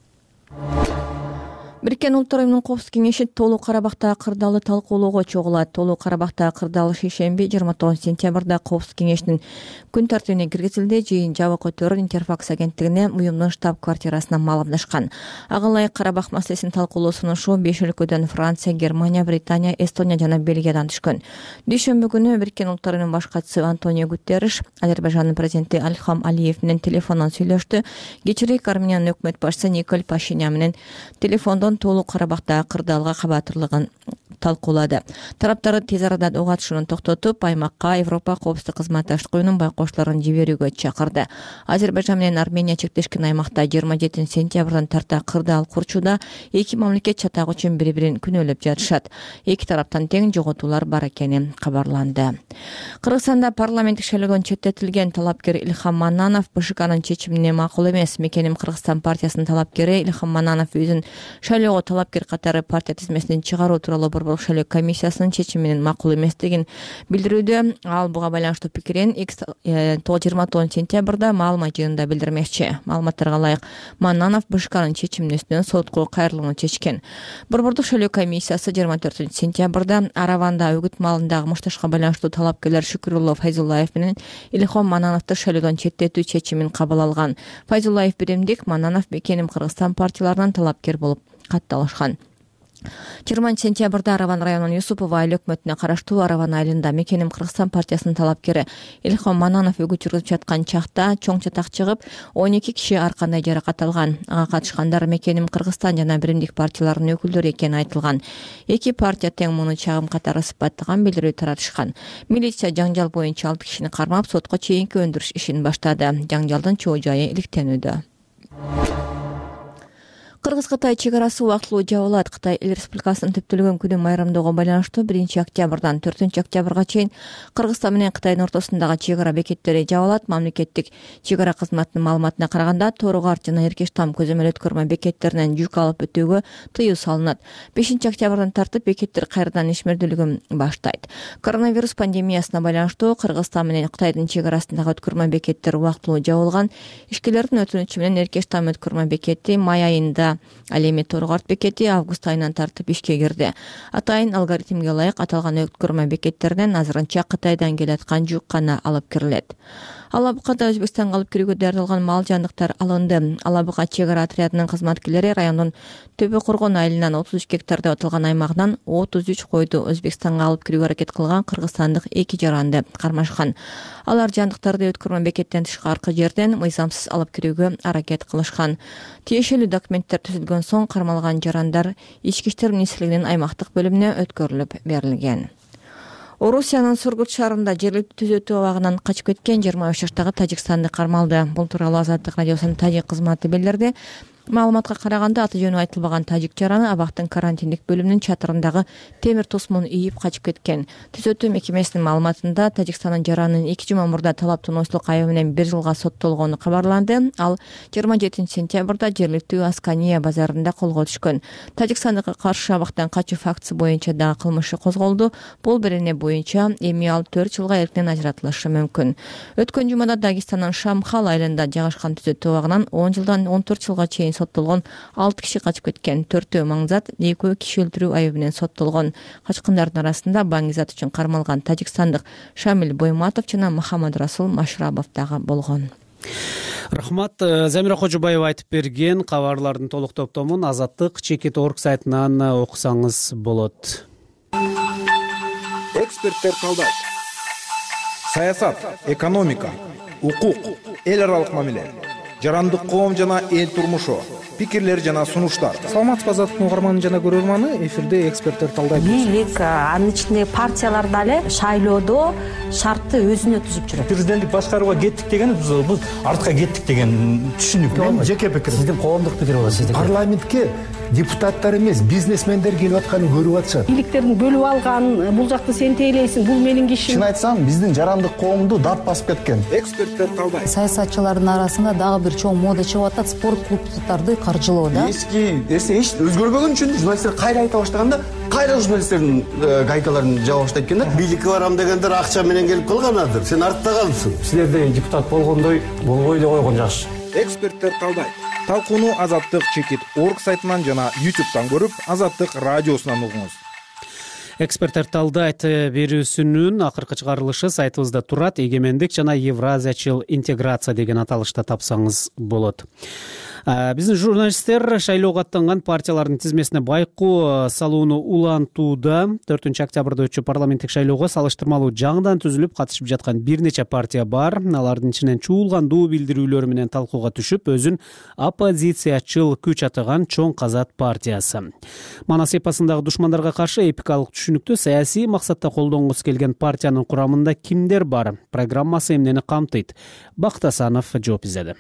Бириккен Улуттар уюмунун Коопсуздук кеңеши Толуу Карабактагы кырдаалды талкуулоого чогулат. Толуу Карабактагы кырдаал шейшемби жыйырма тогузунчу сентябрда Коопсуздук кеңешинин күн тартибине киргизилди. Жыйын жабык өтөрүн Интерфакс агенттигине уюмдун штаб-квартирасынан маалымдашкан. Ага ылайык Карабак маселесин талкуулоо сунушу беш өлкөдөн Франция, Германия, Британия, Эстония жана Бельгиядан түшкөн. Дүйшөмбү күнү Бириккен Улуттар уюмунун баш катчысы Антонио Гутерриш Азербайжандын президенти Ильхам Алиев менен телефондон сүйлөштү. Кечирээк Армениянын өкмөт башчысы Николь Пашинян менен телефондон Толуу Карабактагы кырдаалга кабатырлыгын талкуулады. Тараптар тез арада ок атышууну токтотуп, аймакка Европа коопсуздук кызматташтык уюмунун байкоочуларын жиберүүгө чакырды. Азербайжан менен Армения чектешкен аймакта жыйырма жетинчи сентябрдан тарта кырдаал курчууда эки мамлекет чатак үчүн бири-бирин күнөөлөп жатышат. Эки тараптан тең жоготуулар бар экени кабарланды. Кыргызстанда парламенттик шайлоодон четтетилген талапкер Ильхам Маннанов БШКнын чечимине макул эмес. Мекеним Кыргызстан партиясынын талапкери Ильхам Маннанов өзүн шайлоого талапкер катары партия тизмесинен чыгаруу тууралуу борбордук шайлоо комиссиясынын чечими менен макул эместигин билдирүүдө. Ал буга байланыштуу пикирин жыйырма тогузунчу сентябрда маалымат жыйынында билдирмекчи. Маалыматтарга ылайык Маннанов БШКнын чечиминин үстүнөн сотко кайрылууну чечкен. Борбордук шайлоо комиссиясы жыйырма төртүнчү сентябрда Араванда үгүт маалындагы мушташка байланыштуу талапкерлер Шүкүрулло Файзуллаев менен Ильхам Маннановду шайлоодон четтетүү чечимин кабыл алган. Файзуллаев биримдик, Маннанов Мекеним Кыргызстан партияларынан талапкер болуп катталышкан. жыйырманчы сентябрда Араван районунун Юсупова айыл өкмөтүнө караштуу Араван айылында Мекеним Кыргызстан партиясынын талапкери Ильхам Маннанов үгүт жүргүзүп жаткан чакта чоң чатак чыгып, он эки киши ар кандай жаракат алган. Ага катышкандар Мекеним Кыргызстан жана Биримдик партияларынын өкүлдөрү экени айтылган. Эки партия тең муну чагым катары сыпаттаган билдирүү таратышкан. Милиция жаңжал боюнча алты кишини кармап, сотко чейинки өндүрүш ишин баштады. Жаңжалдын чоо жайы иликтенүүдө. Кыргыз-Кытай чек арасы убактылуу жабылат. Кытай Эл Республикасынын түптөлгөн күнүн майрамдоого байланыштуу биринчи октябрдан төртүнчү октябрга чейин Кыргызстан менен Кытайдын ортосундагы чек ара бекеттери жабылат. Мамлекеттик чек ара кызматынын маалыматына караганда Торугарт жана Эркештам көзөмөл өткөрмө бекеттеринен жүк алып өтүүгө тыюу салынат. бешинчи октябрдан тартып бекеттер кайрадан ишмердүүлүгүн баштайт. Коронавирус пандемиясына байланыштуу Кыргызстан менен Кытайдын чек арасындагы өткөрмө бекеттери убактылуу жабылган. Ишкерлердин өтүнүчү менен Эркештам өткөрмө бекети май айында, ал эми Торугарт бекети август айынан тартып ишке кирди. Атайын алгоритмге ылайык аталган өткөрмө бекеттеринен азырынча Кытайдан келаткан жүк гана алып кирилет. Алабыкада Өзбекстанга алып кирүүгө даярдалган мал жандыктар алынды. Алабыка чек ара отрядынын кызматкерлери райондун Төбө Коргон айылынан отуз үч гектар деп аталган аймагынан отуз үч койду Өзбекстанга алып кирүүгө аракет кылган кыргызстандык эки жаранды кармашкан. Алар жандыктарды өткөрмө бекеттен тышкаркы жерден мыйзамсыз алып кирүүгө аракет кылышкан. Тиешелүү документтер түзүлгөн соң кармалган жарандар Ички иштер министрлигинин аймактык бөлүмүнө өткөрүлүп берилген. Орусиянын Сургут шаарында жергиликтүү түзөтүү абагынан качып кеткен жыйырма үч жаштагы тажикстандык кармалды. Бул тууралуу Азаттык радиосунун тажик кызматы билдирди. Маалыматка караганда аты жөнү айтылбаган тажик жараны абактын карантиндик бөлүмүнүн чатырындагы темир тосмун ийип качып кеткен. Түзөтүү мекемесинин маалыматында Тажикстандын жаранын эки жума мурда талап тоносулук айыбы менен бир жылга соттолгону кабарланды. Ал жыйырма жетинчи сентябрда жергиликтүү Аскания базарында колго түшкөн. Тажикстанга каршы абактан качуу фактысы боюнча дагы кылмыш козголду. Бул берене боюнча эми ал төрт жылга эркинен ажыратылышы мүмкүн. Өткөн жумада Дагестандын Шамхал айылында жайгашкан түзөтүү абагынан он жылдан он төрт жылга чейин соттолгон алты киши качып кеткен. Төртөө маңзат, экөө киши өлтүрүү айыбы менен соттолгон. Качкындардын арасында баңгизат үчүн кармалган тажикстандык Шамил Бойматов жана Мухаммад Расул Машрабов дагы болгон. Рахмат. Замира Кожобаева айтып берген кабарлардын толук топтомун Азаттык чекит точка орг сайтынан окусаңыз болот. Эксперттер талдайт. Саясат, экономика, укук, эл аралык мамиле, жарандык коом жана эл турмушу, пикирлер жана сунуштар. Саламатсызбы Азаттыктын угарманы жана көрөрманы, эфирде эксперттер талдайт. Бийлик, анын ичинде партиялар дагы шайлоодо шартты өзүнө түзүп жүрөт. Президенттик башкарууга кеттик деген бул артка кеттик деген түшүнүк. Жеке пикир. Сиздин коомдук пикир болот. Сиздин парламентке депутаттар эмес, бизнесмендер келип атканын көрүп атышат. Бийликтердин бөлүп алган, бул жакты сен тейлейсиң, бул менин кишим. Чын айтсам, биздин жарандык коомду дап басып кеткен. Эксперттер талдайт. Саясатчылардын арасында дагы бир чоң мода чыгып атат, спорт клубдарды каржылоо да. Эски нерсе эч өзгөрбөгөн үчүн журналисттер кайра айта баштаганда, кайра журналисттердин гайкаларын жаба баштайт экен да. Бийликке барам дегендер акча менен келип калганадыр. Сен артта калдың. Силерде депутат болгондой болбой эле койгон жакшы. Эксперттер талдайт. Талкууну Азаттык чекит точка орг сайтынан жана ютубтан көрүп, Азаттык радиосунан угуңуз. Эксперттер талдайт берүүсүнүн акыркы чыгарылышы сайтыбызда турат. Эгемендик жана Евразиячыл интеграция деген аталышта тапсаңыз болот. Биздин журналисттер шайлоого аттанган партиялардын тизмесине байкоо салууну улантууда. төртүнчү октябрда өтчү парламенттик шайлоого салыштырмалуу жаңыдан түзүлүп катышып жаткан бир нече партия бар. Алардын ичинен чуулгандуу билдирүүлөр менен талкууга түшүп, өзүн оппозициячыл күч атаган Чоң Казат партиясы. Манас эпосундагы душмандарга каршы эпикалык түшүнүктүү саясий максатта колдонгусу келген партиянын курамында кимдер бар? Программасы эмнени камтыйт? Бактасанов жооп издеди.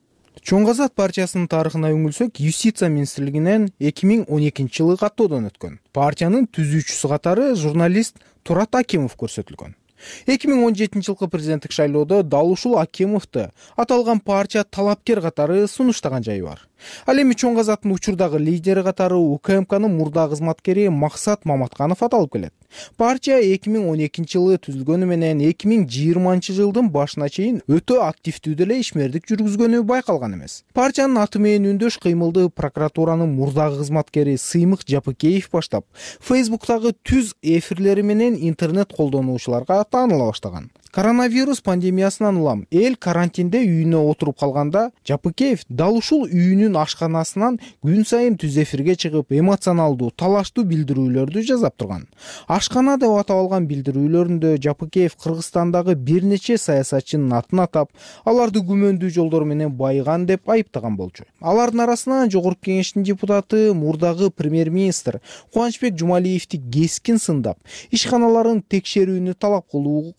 Чоң Казат партиясынын тарыхына үңүлсөк, Юстиция министрлигинен эки миң он экинчи жылы каттоодон өткөн. Партиянын түзүүчүсү катары журналист Турат Акимов көрсөтүлгөн. эки миң он жетинчи жылкы президенттик шайлоодо Далушул Акимовду аталган партия талапкер катары сунуштаган жайы бар. Ал эми Чоң Казаттын учурдагы лидери катары У К М Кнын мурда кызматкери Максат Маматканов аталып келет. Партия эки миң он экинчи жылы түзүлгөнү менен эки миң жыйырманчы жылдын башына чейин өтө активдүү деле ишмердик жүргүзгөнү байкалган эмес. Партиянын аты менен үндөш кыймылды прокуратуранын мурдагы кызматкери Сыймык Жапыкеев баштап, Фейсбуктагы түз эфирлери менен интернет колдонуучуларга тааныла баштаган. Коронавирус пандемиясынан улам эл карантинде үйүнө отуруп калганда, Жапыкеев дал ушул үйүнүн ашканасынан күн сайын түз эфирге чыгып, эмоционалдуу, талаштуу билдирүүлөрдү жазап турган. Ашкана деп атап алган билдирүүлөрүндө Жапыкеев Кыргызстандагы бир нече саясатчынын атын атап, аларды күмөндүү жолдор менен байыган деп айыптаган болчу. Алардын арасынан Жогорку Кеңештин депутаты, мурдагы премьер-министр Кубанычбек Жумалиевди кескин сындап, ишканаларын текшерүүнү талап кылууга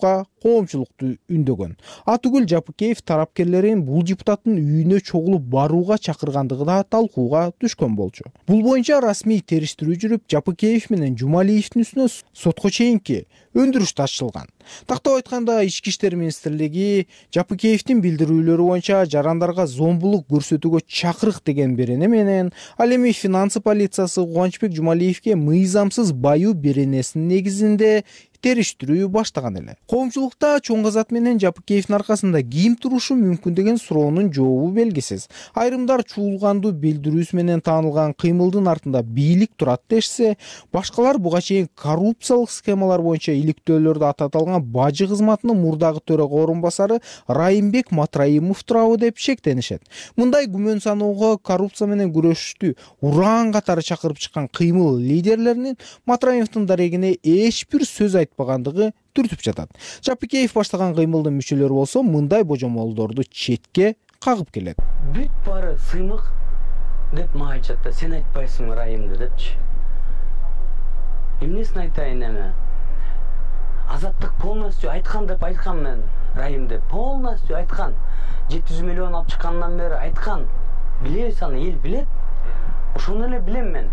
коомчулукту үндөгөн. Атүгүл Жапыкеев тарапкерлерин бул депутаттын үйүнө чогулуп барууга чакыргандыгы да талкууга түшкөн болчу. Бул боюнча расмий териштирүү жүрүп, Жапыкеев менен Жумалиевдин үстүнө сотко чейинки өндүрүш ачылган. Тактап айтканда, Ички иштер министрлиги Жапыкеевдин билдирүүлөрү боюнча жарандарга зомбулук көрсөтүүгө чакырык деген берене менен, ал эми финансы полициясы Кубанычбек Жумалиевге мыйзамсыз баюу беренесинин негизинде териштирүү баштаган эле. Коомчулукта Чоң Казат менен Жапыкеевдин аркасында ким турушу мүмкүн деген суроонун жообу белгисиз. Айрымдар чуулгандуу билдирүүсү менен таанылган кыймылдын артында бийлик турат дешсе, башкалар буга чейин коррупциялык схемалар боюнча иликтөөлөрдү атата алган бажы кызматынын мурдагы төрага орун басары Райымбек Матраимов турабы деп шектенишет. Мындай күмөн саноого коррупция менен күрөшүштү ураан катары чакырып чыккан кыймыл лидерлеринин Матраимовдун дарегине эч бир сөз айтпагандыгы түртүп жатат. Жапыкеев баштаган кыймылдын мүчөлөрү болсо мындай божомолдорду четке кагып келет. Бүт бары сыймык деп мага айтышат да, сен айтпайсың Райымды депчи. Эмнесин айтайын эми? Азаттык полностью айткан деп айткан мен Райымды. Полностью айткан. жети жүз миллион алып чыккандан бери айткан. Билебиз аны, эл билет. Ошону эле билем мен.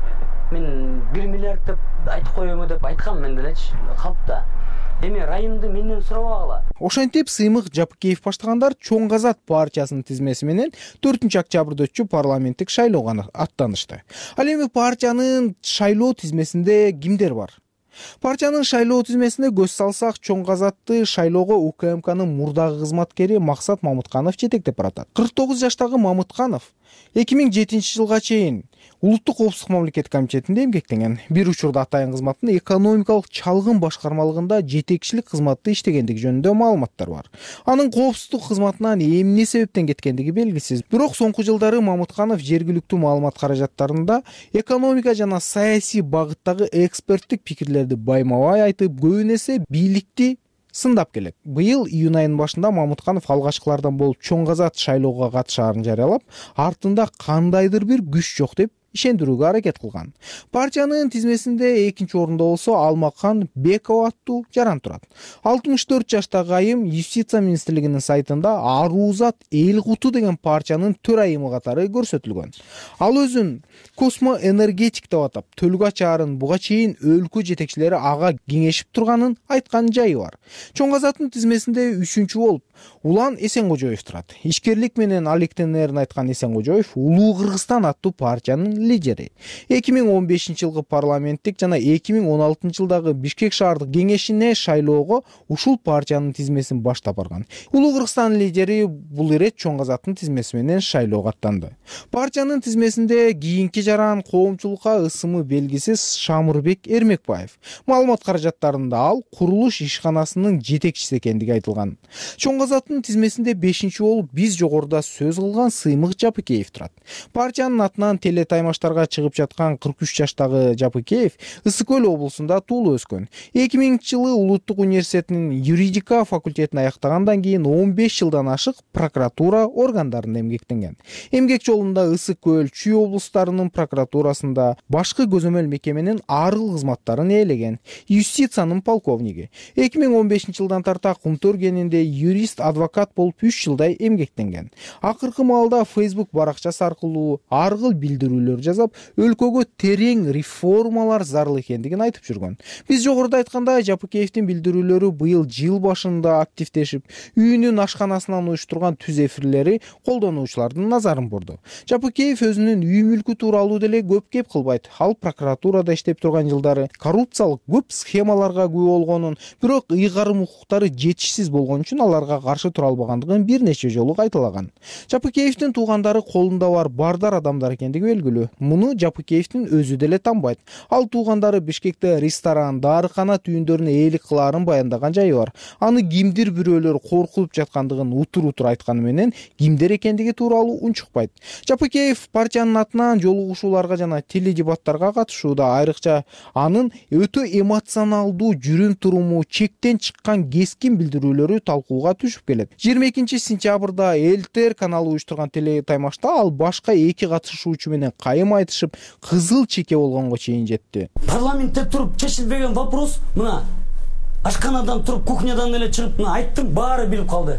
Мен бир миллиард деп айтып коёму деп айткан мен делечи калпта. Эми Райымды менден сурабагыла. Ошентип сыймык Жапыкеев баштагандар Чоң Казат партиясынын тизмеси менен төртүнчү октябрда өтчү парламенттик шайлоого аттанышты. Ал эми партиянын шайлоо тизмесинде кимдер бар? Партиянын шайлоо тизмесине көз салсак, Чоң Казатты шайлоого У К М Кнын мурдагы кызматкери Максат Мамытканов жетектеп баратат. кырк тогуз жаштагы Мамытканов эки миң жетинчи жылга чейин Улуттук коопсуздук мамлекеттик комитетинде эмгектенген. Бир учурда атайын кызматтын экономикалык чалгын башкармалыгында жетекчилик кызматты иштегендиги жөнүндө маалыматтар бар. Анын коопсуздук кызматынан эмне себептен кеткендиги белгисиз. Бирок соңку жылдары Мамытканов жергиликтүү маалымат каражаттарында экономика жана саясий багыттагы эксперттик пикирлерди байма-бай айтып, көбүн эсе бийликти сындап келет. Быйыл июнь айынын башында Мамытканов алгачкылардан болуп Чоң Казат шайлоого катышаарын жарыялап, артында кандайдыр бир күч жок деп ишендирүүгө аракет кылган. Партиянын тизмесинде экинчи орунда болсо Алмакхан Бекова аттуу жаран турат. алтымыш төрт жаштагы айым Юстиция министрлигинин сайтында Арузат эл куту деген партиянын төрайымы катары көрсөтүлгөн. Ал өзүн Космо энергетик деп атап, Төлгөч арын буга чейин өлкө жетекчилери ага кеңешип турганын айткан жайы бар. Чоң Казаттын тизмесинде үчүнчү болуп Улан Эсенгожоев турат. Ишкерлик менен алектенерин айткан Эсенгожоев Улуу Кыргызстан аттуу партиянын лидери. эки миң он бешинчи жылкы парламенттик жана эки миң он алтынчы жылдагы Бишкек шаардык кеңешине шайлоого ушул партиянын тизмесин баштап барган. Улуу Кыргызстан лидери бул ирет Чоң Казаттын тизмеси менен шайлоого аттанды. Партиянын тизмесинде кийинки жаран коомчулукка ысымы белгисиз Шамырбек Эрмекбаев. Маалымат каражаттарында ал курулуш ишканасынын жетекчиси экендиги айтылган. Чоң Казаттын тизмесинде бешинчи болуп биз жогоруда сөз кылган Сыймык Жапыкеев турат. Партиянын атынан телетаймаштарга чыгып жаткан кырк үч жаштагы Жапыкеев Ысык Көл облусунда туулуп өскөн. эки миңинчи жылы Улуттук университетинин юридика факультетин аяктагандан кийин он беш жылдан ашык прокуратура органдарында эмгектенген. Эмгек жолунда Ысык Көл, Чүй облустарынын прокуратурасында башкы көзөмөл мекеменин арыл кызматтарын ээлеген. Юстициянын полковниги. эки миң он бешинчи жылдан тарта Кумтөр кенинде юрист адвокат болуп үч жылдай эмгектенген. Акыркы маалда Facebook баракчасы аркылуу аргыл билдирүүлөр жасап, өлкөгө терең реформалар зарыл экендигин айтып жүргөн. Биз жогоруда айткандай, Жапыкеевдин билдирүүлөрү быйыл жыл башында активдешип, үйүнүн ашканасынан уюштурган түз эфирлери колдонуучулардын назарын бурду. Жапыкеев өзүнүн үй мүлкү тууралуу деле көп кеп кылбайт. Ал прокуратурада иштеп турган жылдары коррупциялык көп схемаларга күбө болгонун, бирок ыйгарым укуктары жетишсиз болгон үчүн аларга каршы тура албагандыгын бир нече жолу кайталаган. Жапыкеевдин туугандары колунда бар бардар адамдар экендиги белгилүү. Муну Жапыкеевдин өзү деле танбайт. Ал туугандары Бишкекте ресторан, дарыкана түйүндөрүнө ээлик кылаарын баяндаган жайы бар. Аны кимдир бирөөлөр коркулуп жаткандыгын утур-утур айтканы менен кимдер экендиги тууралуу унчукпайт. Жапыкеев партиянын атынан жолугушууларга жана теледебаттарга катышууда, айрыкча анын өтө эмоционалдуу жүрүм-туруму, чектен чыккан кескин билдирүүлөрү талкууга түшүп келет. жыйырма экинчи сентябрда Элтер каналы уюштурган телетаймашта ал башка эки катышуучу менен кайым айтышып, кызыл чеке болгонго чейин жетти. Парламентте туруп чечилбеген вопрос мына ашканадан туруп кухнядан эле чыгып айттым, баары билип калды.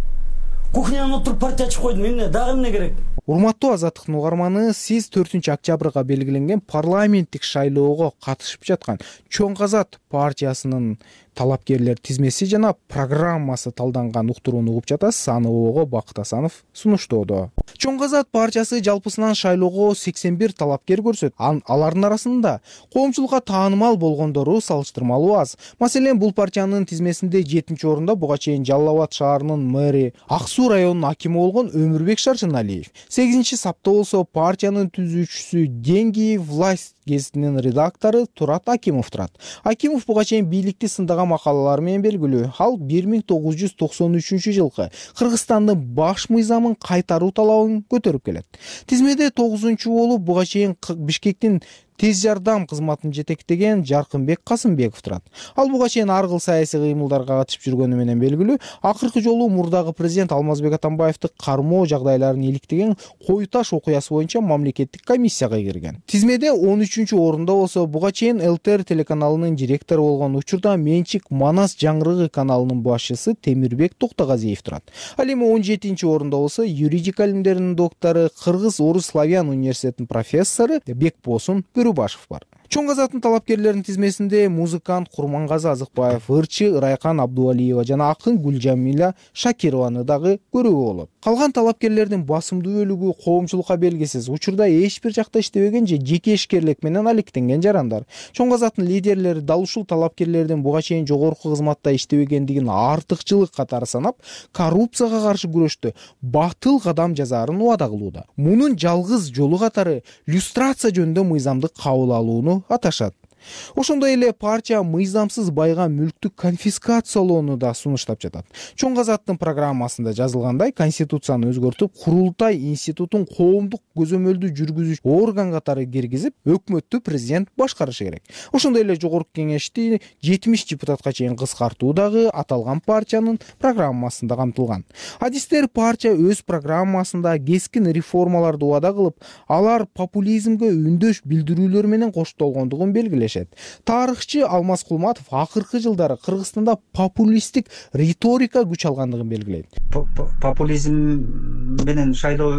Кухнядан отуруп партия ачып койдум, эмне дагы эмне керек? Урматтуу Азаттыктын угарманы, сиз төртүнчү октябрга белгиленген парламенттик шайлоого катышып жаткан Чоң Казат партиясынын талапкерлер тизмеси жана программасы талданган уктурууну угуп жатасыз. Аны ого Бакыт Асанов сунуштоодо. Чоң Казат партиясы жалпысынан шайлоого сексен бир талапкер көрсөтөт. Алардын арасында коомчулукка таанымал болгондору салыштырмалуу аз. Маселен, бул партиянын тизмесинде жетинчи орунда буга чейин Жалал Абад шаарынын мэри, Ак Суу районунун акими болгон Өмүрбек Шаршеналиев. сегизинчи сапта болсо партиянын түзүүчүсү Деньги власть гезитинин редактору Турат Акимов турат. Акимов буга чейин бийликти сындаган макалалары менен белгилүү. Ал бир миң тогуз жүз токсон үчүнчү жылкы Кыргызстандын баш мыйзамын кайтаруу талабын көтөрүп келет. Тизмеде тогузунчу болуп буга чейин Бишкектин тез жардам кызматын жетектеген Жаркынбек Касымбеков турат. Ал буга чейин ар кыл саясий кыймылдарга катышып жүргөнү менен белгилүү. Акыркы жолу мурдагы президент Алмазбек Атамбаевди кармоо жагдайларын иликтеген Кою Таш окуясы боюнча мамлекеттик комиссияга кирген. Тизмеде он үчүнчү орунда болсо буга чейин эл тэ эр телеканалынын директору болгон учурда Менчик Манас жаңгырыгы каналынын башчысы Темирбек Токтогазиев турат. Ал эми он жетинчи орунда болсо юридика илимдеринин доктору, Кыргыз Орус Славян университетинин профессору Бекбосун Башев бар. Чоң Казаттын талапкерлеринин тизмесинде музыкант Курмангазы Азыкбаев, ырчы Ырайкан Абдувалиева жана акын Гүлжамила Шакированы дагы көрүүгө болот. Калган талапкерлердин басымдуу бөлүгү коомчулукка белгисиз, учурда эч бир жакта иштебеген же жеке ишкерлик менен алектенген жарандар. Чоң Казаттын лидерлери дал ушул талапкерлердин буга чейин жогорку кызматта иштебегендигин артыкчылык катары санап, коррупцияга каршы күрөштө батыл кадам жасаарын убада кылууда. Мунун жалгыз жолу катары люстрация жөнүндө мыйзамды кабыл алууну аташат. Ошондой эле партия мыйзамсыз байган мүлктү конфискациялоону да сунуштап жатат. Чоң Казаттын программасында жазылгандай, конституцияны өзгөртүп, курултай институтун коомдук көзөмөлдү жүргүзүүчү орган катары киргизип, өкмөттү президент башкарышы керек. Ошондой эле жогорку кеңешти жетимиш депутатка чейин кыскартуу дагы аталган партиянын программасында камтылган. Адистер партия өз программасында кескин реформаларды убада кылып, алар популизмге үндөш билдирүүлөр менен коштолгондугун белгилешет. Тарыхчы Алмаз Кулматов акыркы жылдары Кыргызстанда популисттик риторика күч алгандыгын белгилейт. Популизм менен шайлоо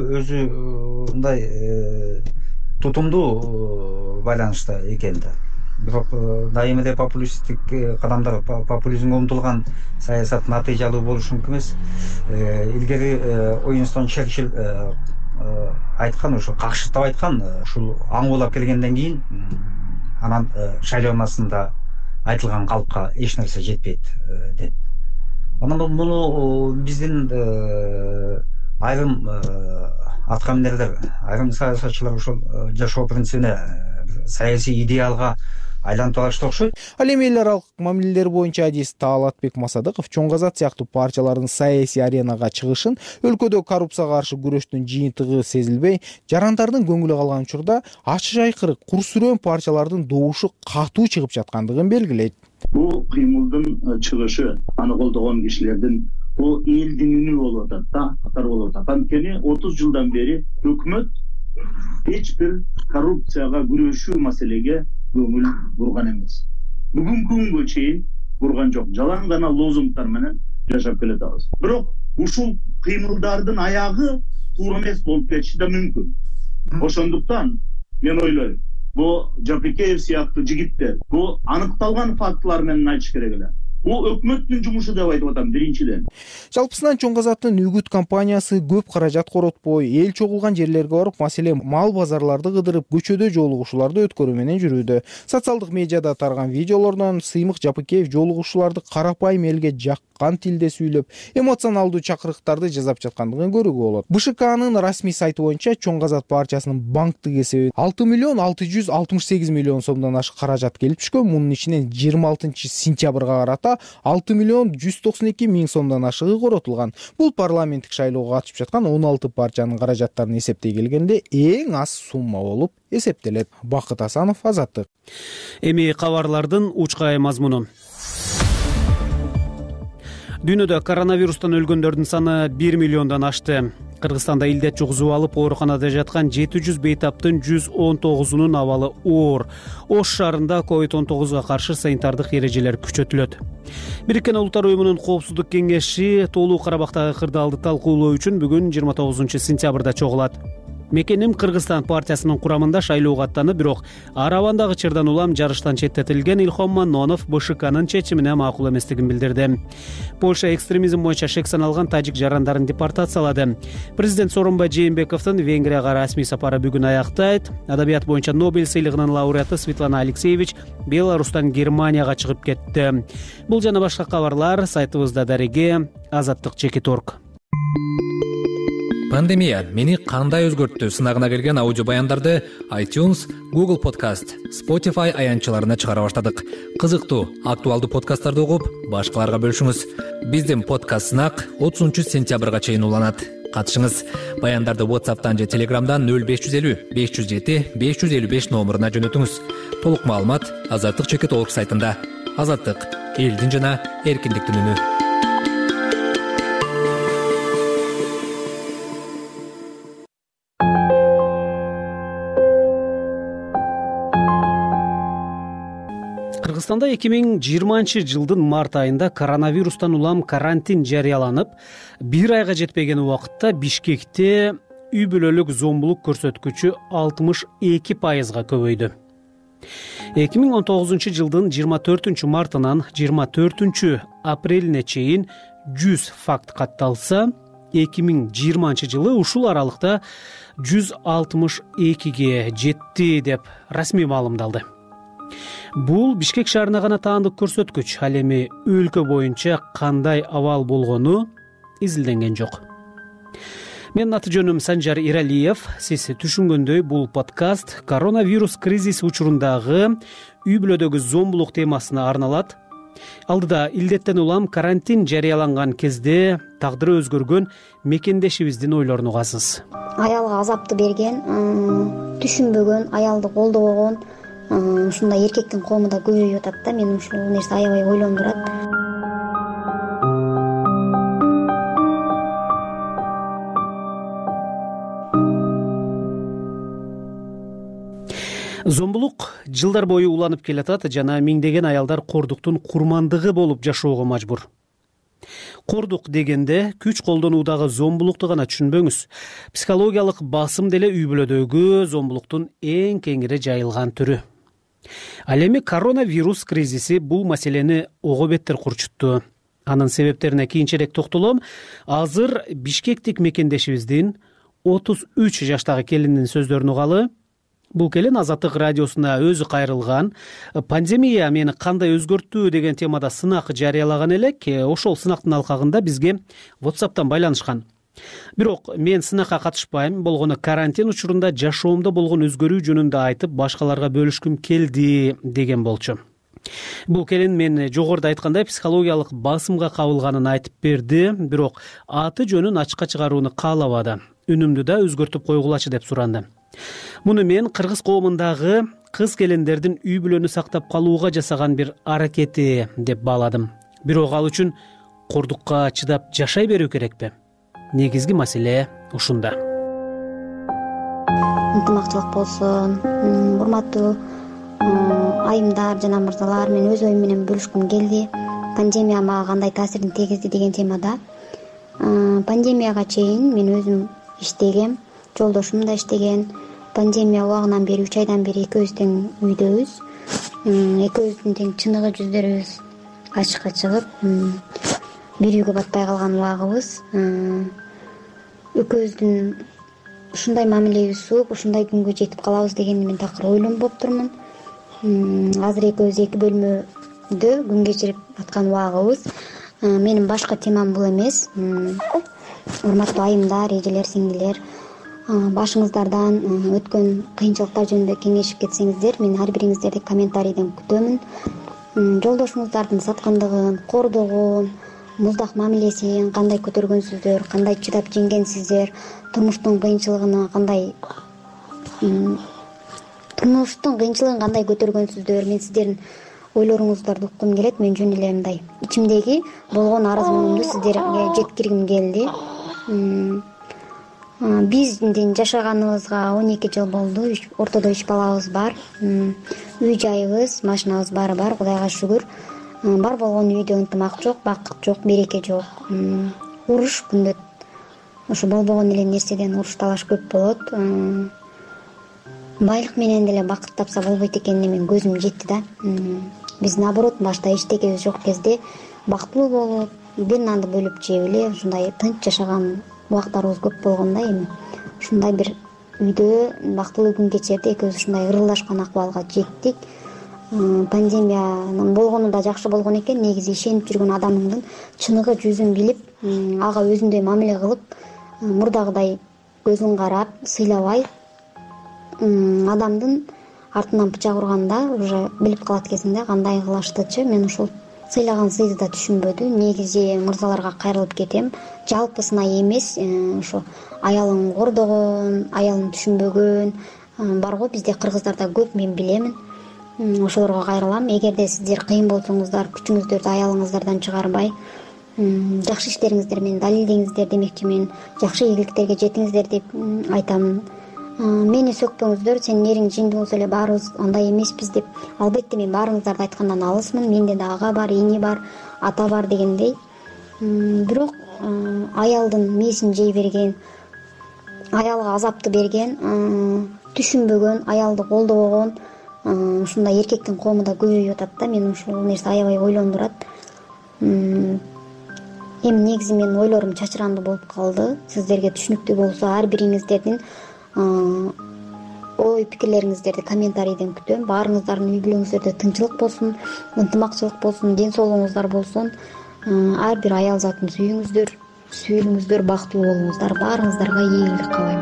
өзү мындай тутумдуу байланышта экен да. Бирок дайыма эле популисттик кадамдар, популизмге умтулган саясат натыйжалуу болушу мүмкүн эмес. Илгери Уинстон Черчилль айткан, ошо какшыктап айткан, ушул аңгуулап келгенден кийин анан шайлоонасында айтылган калпка эч нерсе жетпейт деп. Анан муну биздин айрым аткаминерлер, айрым саясатчылар ошол жашоо принцибине, саясий идеалга айлантып алышты окшойт. Ал эми эл аралык мамилелер боюнча адис Таалатбек Масадыков Чоң Казат сыяктуу партиялардын саясий аренага чыгышын, өлкөдө коррупцияга каршы күрөштүн жыйынтыгы сезилбей, жарандардын көңүлү калган учурда ачык айкырык курсүрөөн партиялардын добушу катуу чыгып жаткандыгын белгилейт. Бул кыймылдын чыгышы, аны колдогон кишилердин бул элдин үнү болуп атат да, катар болуп атат. Анткени отуз жылдан бери өкмөт эч бир коррупцияга күрөшүү маселеге көңүл бурган эмес. Бүгүнкү күнгө чейин бурган жок. Жалаң гана лозунгдар менен жашап келатабыз. Бирок ушул кыймылдардын аягы туура эмес болуп кетиши да мүмкүн. Ошондуктан мен ойлойм, бул Жапекеев сыяктуу жигиттер бул аныкталган фактылар менен айтыш керек эле. Бул өкмөттүн жумушу деп айтып атам биринчиден. Жалпысынан Чоң Казаттын үгүт компаниясы көп каражат коротпой, эл чогулган жерлерге барып, маселен, мал базарларды кыдырып, көчөдө жолугушууларды өткөрүү менен жүрүүдө. Социалдык медиада тарган видеолордон Сыймык Жапекеев жолугушууларды карапайым элге жаккан тилде сүйлөп, эмоционалдуу чакырыктарды жасап жаткандыгын көрүүгө болот. бэ ш кнын расмий сайты боюнча Чоң Казат партиясынын банктык эсеби алты миллион алты жүз алтымыш сегиз миллион сомдон ашык каражат келип түшкөн. Мунун ичинен жыйырма алтынчы сентябрга карата алты миллион жүз токсон эки миң сомдон ашыгы коротулган. Бул парламенттик шайлоого катышып жаткан он алты партиянын каражаттарын эсептей келгенде эң аз сумма болуп эсептелет. Бакыт Асанов, Азаттык. Эми кабарлардын учкай мазмуну. Дүйнөдө коронавирустан өлгөндөрдүн саны бир миллиондон ашты. Кыргызстанда илдет жугузуп алып ооруканада жаткан жети жүз бейтаптын жүз он тогузунун абалы оор. Ош шаарында ковид он тогузга каршы санитардык эрежелер күчөтүлөт. Бириккен Улуттар уюмунун коопсуздук кеңеши Тоолуу Карабактагы кырдаалды талкуулоо үчүн бүгүн жыйырма тогузунчу сентябрда чогулат. Мекеним Кыргызстан партиясынын курамында шайлоого аттанып, бирок Арабандагы чырдан улам жарыштан четтетилген Илхом Маннонов БШКнын чечимине макул эместигин билдирди. Польша экстремизм боюнча шек саналган тажик жарандарын депортациялады. Президент Сооронбай Жээнбековдун Венгрияга расмий сапары бүгүн аяктайт. Адабият боюнча Нобель сыйлыгынын лауреаты Светлана Алексеевич Беларустан Германияга чыгып кетти. Бул жана башка кабарлар сайтыбызда дареге азаттык чекит точка орг. Пандемия мени кандай өзгөрттү сынагына келген аудио баяндарды iTunes, Google Podcast, Spotify аянтчаларына чыгара баштадык. Кызыктуу, актуалдуу подкасттарды угуп, башкаларга бөлүшүңүз. Биздин подкаст сынак отузунчу сентябрга чейин уланат. Катышыңыз. Баяндарды WhatsApp'тан же Telegram'дан нөл беш жүз элүү беш жүз жети беш жүз элүү беш номуруна жөнөтүңүз. Толук маалымат азаттык чекит точка орг сайтында. Азаттык — элдин жана эркиндиктин үнү. Кыргызстанда эки миң жыйырманчы жылдын март айында коронавирустан улам карантин жарыяланып, бир айга жетпеген убакытта Бишкекте үй бүлөлүк зомбулук көрсөткүчү алтымыш эки пайызга көбөйдү. эки миң он тогузунчу жылдын жыйырма төртүнчү мартынан жыйырма төртүнчү апрелине чейин жүз факт катталса, эки миң жыйырманчы жылы ушул аралыкта жүз алтымыш экиге жетти деп расмий маалымдалды. Бул Бишкек шаарына гана таандык көрсөткүч. Ал эми өлкө боюнча кандай абал болгону изилденген жок. Менин аты жөнүм Санжар Иралиев. Сиз түшүнгөндөй, бул подкаст коронавирус кризис учурундагы үй бүлөдөгү зомбулук темасына арналат. Алдыда илдеттен улам карантин жарыяланган кезде тагдыры өзгөргөн мекендешибиздин ойлорун угасыз. Аялга азапты берген, түшүнбөгөн, аялды колдобогон ушундай эркектин коому да көбөйүп атат да. Мен ушул нерсе аябай ойлондурат. Зомбулук жылдар бою уланып келатат жана миңдеген аялдар кордуктун курмандыгы болуп жашоого мажбур. Кордук дегенде күч колдонуудагы зомбулукту гана түшүнбөңүз. Психологиялык басым деле үй бүлөдөгү зомбулуктун эң кеңири жайылган түрү. Ал эми коронавирус кризиси бул маселени ого беттер курчутту. Анын себептерине кийинчерээк токтолом. Азыр бишкектик мекендешибиздин отуз үч жаштагы келиндин сөздөрүн угалы. Бул келин Азаттык радиосуна өзү кайрылган пандемия мени кандай өзгөрттү деген темада сынак жарыялаган элек. Ошол сынактын алкагында бизге WhatsApp'тан байланышкан. Бирок мен сынакка катышпайм, болгону карантин учурунда жашоомдо болгон өзгөрүү жөнүндө айтып, башкаларга бөлүшкүм келди деген болчу. Бул келин мен жогоруда айткандай психологиялык басымга кабылганын айтып берди, бирок аты жөнүн ачыкка чыгарууну каалабады. Үнүмдү да өзгөртүп койгулачы деп суранды. Муну мен кыргыз коомундагы кыз келиндердин үй бүлөнү сактап калууга жасаган бир аракети деп бааладым. Бирок ал үчүн кордукка чыдап жашай берүү керекпи? Негизги маселе ушунда. Ынтымактуулук болсун. Урматтуу айымдар жана мырзалар, мен өз оюм менен бөлүшкүм келди. Пандемия мага кандай таасирин тийгизди деген темада. Пандемияга чейин мен өзүм иштегем, жолдошум да иштеген. Пандемия убагынан бери үч айдан бери экөөбүз тең үйдөбүз. Экөөбүздүн тең чыныгы жүздөрүбүз ачыкка чыгып, бир үйгө батпай калган убагыбыз. Экөөбүздүн ушундай мамилебиз сууп, ушундай күнгө жетип калабыз дегенди мен такыр ойлонбоп турмун. Азыр экөөбүз эки бөлмөдө күн кечирип аткан убагыбыз. Менин башка темам бул эмес. Урматтуу айымдар, эжелер, сиңдилер, башыңыздардан өткөн кыйынчылыктар жөнүндө кеңешип кетсеңиздер, мен ар бириңиздерди комментарийден күтөмүн. Жолдошуңуздардын саткандыгын, кордогун, муздак мамилесин кандай көтөргөнсүздөр, кандай чыдап жеңгенсиздер, турмуштун кыйынчылыгына кандай турмуштун кыйынчылыгын кандай көтөргөнсүздөр, мен сиздердин ойлоруңуздарды уккум келет. Мен жөн эле мындай ичимдеги болгон арыз муңумду сиздерге жеткиргим келди. Биздин жашаганыбызга он эки жыл болду. Ортодо үч балабыз бар. Үй жайыбыз, машинабыз баары бар, Кудайга шүгүр. Бар болгон үйдө ынтымак жок, бакыт жок, береке жок. Уруш күндө ошо болбогон эле нерседен уруш талаш көп болот. Байлык менен деле бакыт тапса болбойт экенине мен көзүм жетти да. Биз наоборот башта эчтекебиз жок кезде бактылуу болуп, бир нанды бөлүп жеп эле ушундай тынч жашаган убактарыбыз көп болгон да. Эми ушундай бир үйдө бактылуу күн кечирди, экөөбүз ушундай ырылдашкан акыбалга жеттик. Пандемиянын болгону да жакшы болгон экен. Негизи ишенип жүргөн адамыңдын чыныгы жүзүн билип, ага өзүндөй мамиле кылып, мурдагыдай көзүн карап, сыйлабай, адамдын артынан бычак урганда уже билип калат экенсиң да, кандай кылыштычы. Мен ушул сыйлаган сыйды да түшүнбөдү. Негизи мырзаларга кайрылып кетем. Жалпысына эмес, ошо аялын кордогон, аялын түшүнбөгөн бар го бизде кыргыздарда көп, мен билемин. Ошолорго кайрылам. Эгерде сиздер кыйын болсоңуздар, күчүңүздөрдү аялыңыздардан чыгарбай, жакшы иштериңиздер менен далилдеңиздер демекчимин. Жакшы ийгиликтерге жетиңиздер деп айтам. Мени сөкпөңүздөр, сенин эриң жинди болсо эле баарыбыз андай эмеспиз деп. Албетте мен баарыңыздарды айткандан алысмын. Менде да ага бар, эне бар, ата бар дегендей. Бирок аялдын мээсин жей берген, аялга азапты берген, түшүнбөгөн, аялды колдобогон ушундай эркектин коому да көбөйүп атат да. Мен ушул нерсе аябай ойлондурат. Эми негизи менин ойлорум чачырандуу болуп калды. Сиздерге түшүнүктүү болсо, ар бириңиздердин ой пикирлериңиздерди комментарийден күтөм. Баарыңыздардын үй бүлөңүздөрдө тынчылык болсун, ынтымакчылык болсун, ден соолугуңуздар болсун. Ар бир аял затын сүйүңүздөр, сүйүлүңүздөр, бактылуу болуңуздар. Баарыңыздарга ийгилик каалайм.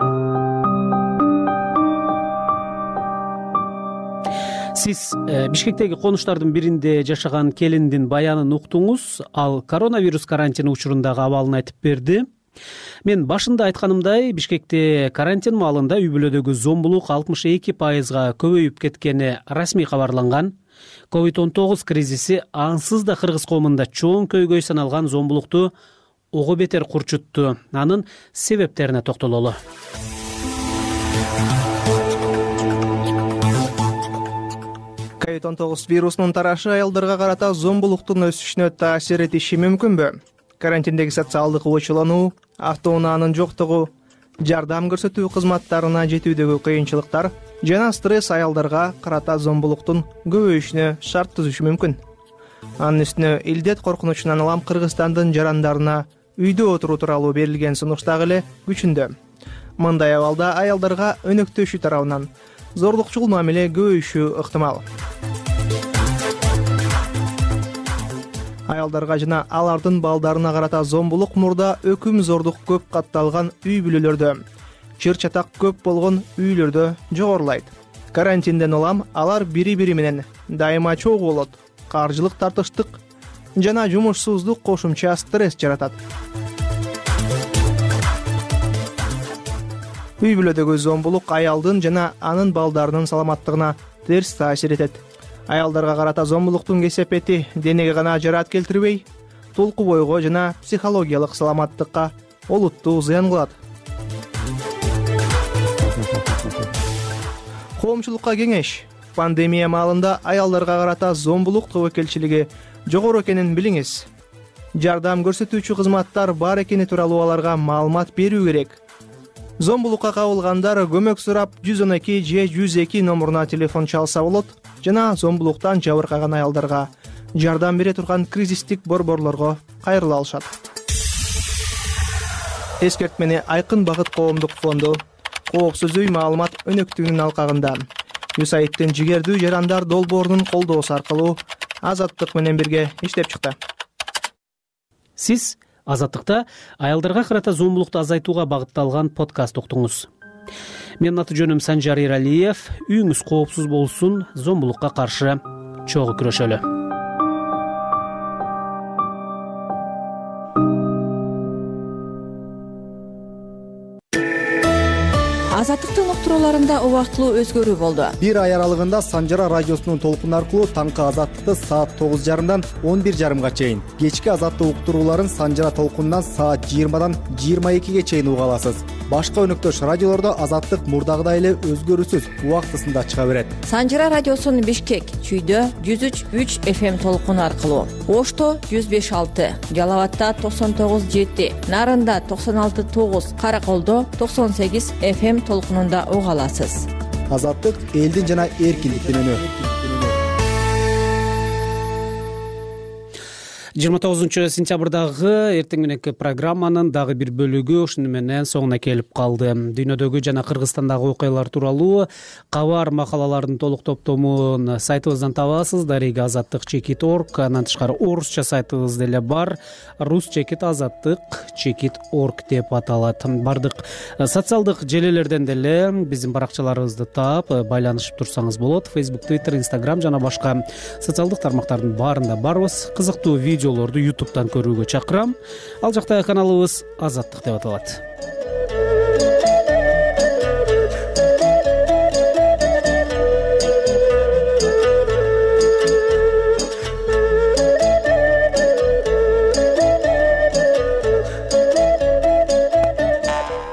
Сиз Бишкектеги конуштардын биринде жашаган келиндин баянын уктуңуз. Ал коронавирус карантини учурундагы абалын айтып берди. Мен башында айтканымдай, Бишкекте карантин маалында үй бүлөдөгү зомбулук алтымыш эки пайызга көбөйүп кеткени расмий кабарланган. ковид он тогуз кризиси ансыз да кыргыз коомунда чоң көйгөй саналган зомбулукту ого бетер курчутту. Анын себептерине токтололу. ковид он тогуз вирусунун тарашы аялдарга карата зомбулуктун өсүшүнө таасир этиши мүмкүнбү? Карантиндеги социалдык очолонуу, автоунаанын жоктугу, жардам көрсөтүү кызматтарына жетүүдөгү кыйынчылыктар жана стресс аялдарга карата зомбулуктун көбөйүшүнө шарт түзүшү мүмкүн. Анын үстүнө илдет коркунучунан улам Кыргызстандын жарандарына үйдө отуруу тууралуу берилген сунуш дагы эле күчүндө. Мындай абалда аялдарга өнөктөшүү тарабынан зорлукчул мамиле көбөйүшү ыктымал. Аялдарга жана алардын балдарына карата зомбулук мурда өкүм-зордук көп катталган үй бүлөлөрдө, чыр-чатак көп болгон үйлөрдө жогорулайт. Карантинден улам алар бири-бири менен дайыма чогуу болот, каржылык тартыштык жана жумушсуздук кошумча стресс жаратат. Үй бүлөдөгү зомбулук аялдын жана анын балдарынын саламаттыгына терс таасир этет. Аялдарга карата зомбулуктун кесепети денеге гана жараат келтирбей, толку бойго жана психологиялык саламаттыкка олуттуу зыян кылат. Коомчулукка кеңеш. Пандемия маалында аялдарга карата зомбулук тобокелчилиги жогору экенин билиңиз. Жардам көрсөтүүчү кызматтар бар экени тууралуу аларга маалымат берүү керек. Зомбулукка кабылгандар көмөк сурап жүз он эки же жүз эки номуруна телефон чалса болот жана зомбулуктан жабыркаган аялдарга жардам бере турган кризистик борборлорго кайрыла алышат. Эскертмени Айкын Багыт коомдук фонду коопсуз үй маалымат өнөктүгүнүн алкагында ЮСАИДтин жигердүү жарандар долбоорунун колдоосу аркылуу Азаттык менен бирге иштеп чыкты. Сиз Азаттыкта аялдарга карата зомбулукту азайтууга багытталган подкаст уктуңуз. Менин аты жөнүм Санжар Иралиев. Үйүңүз коопсуз болсун, зомбулукка каршы чогуу күрөшөлү. Азаттыктын уктурууларында убактылуу өзгөрүү болду. Бир ай аралыгында Санжара радиосунун толкуну аркылуу таңкы Азаттыкты саат тогуз жарымдан он бир жарымга чейин, кечки Азаттык уктурууларын Санжара толкунунан саат жыйырмадан жыйырма экиге чейин уга аласыз. башка өнөктөш радиолордо Азаттык мурдагыдай эле өзгөрүүсүз убактысында чыга берет. Санжыра радиосунун Бишкек, Чүйдө жүз үч үч эф эм толкуну аркылуу, Ошто жүз беш алты, Жалал абадта токсон тогуз жети, Нарында токсон алты тогуз, Караколдо токсон сегиз эф эм толкунунда уга аласыз. Азаттык элдин жана эркиндиктин үнү. жыйырма тогузунчу сентябрдагы эртең мененки программанын дагы бир бөлүгү ушуну менен соңуна келип калды. Дүйнөдөгү жана Кыргызстандагы окуялар тууралуу кабар макалалардын толук топтомун сайтыбыздан табасыз. Дарега азаттык чекит орг, андан тышкары орусча сайтыбыз деле бар. Рус чекит азаттык чекит орг деп аталат. Бардык социалдык желелерден деле биздин баракчаларыбызды таап байланышып турсаңыз болот. Facebook, Twitter, Instagram жана башка социалдык тармактардын баарында барбыз. Кызыктуу видеолорду ютубтан көрүүгө чакырам. Ал жакта каналыбыз Азаттык деп аталат.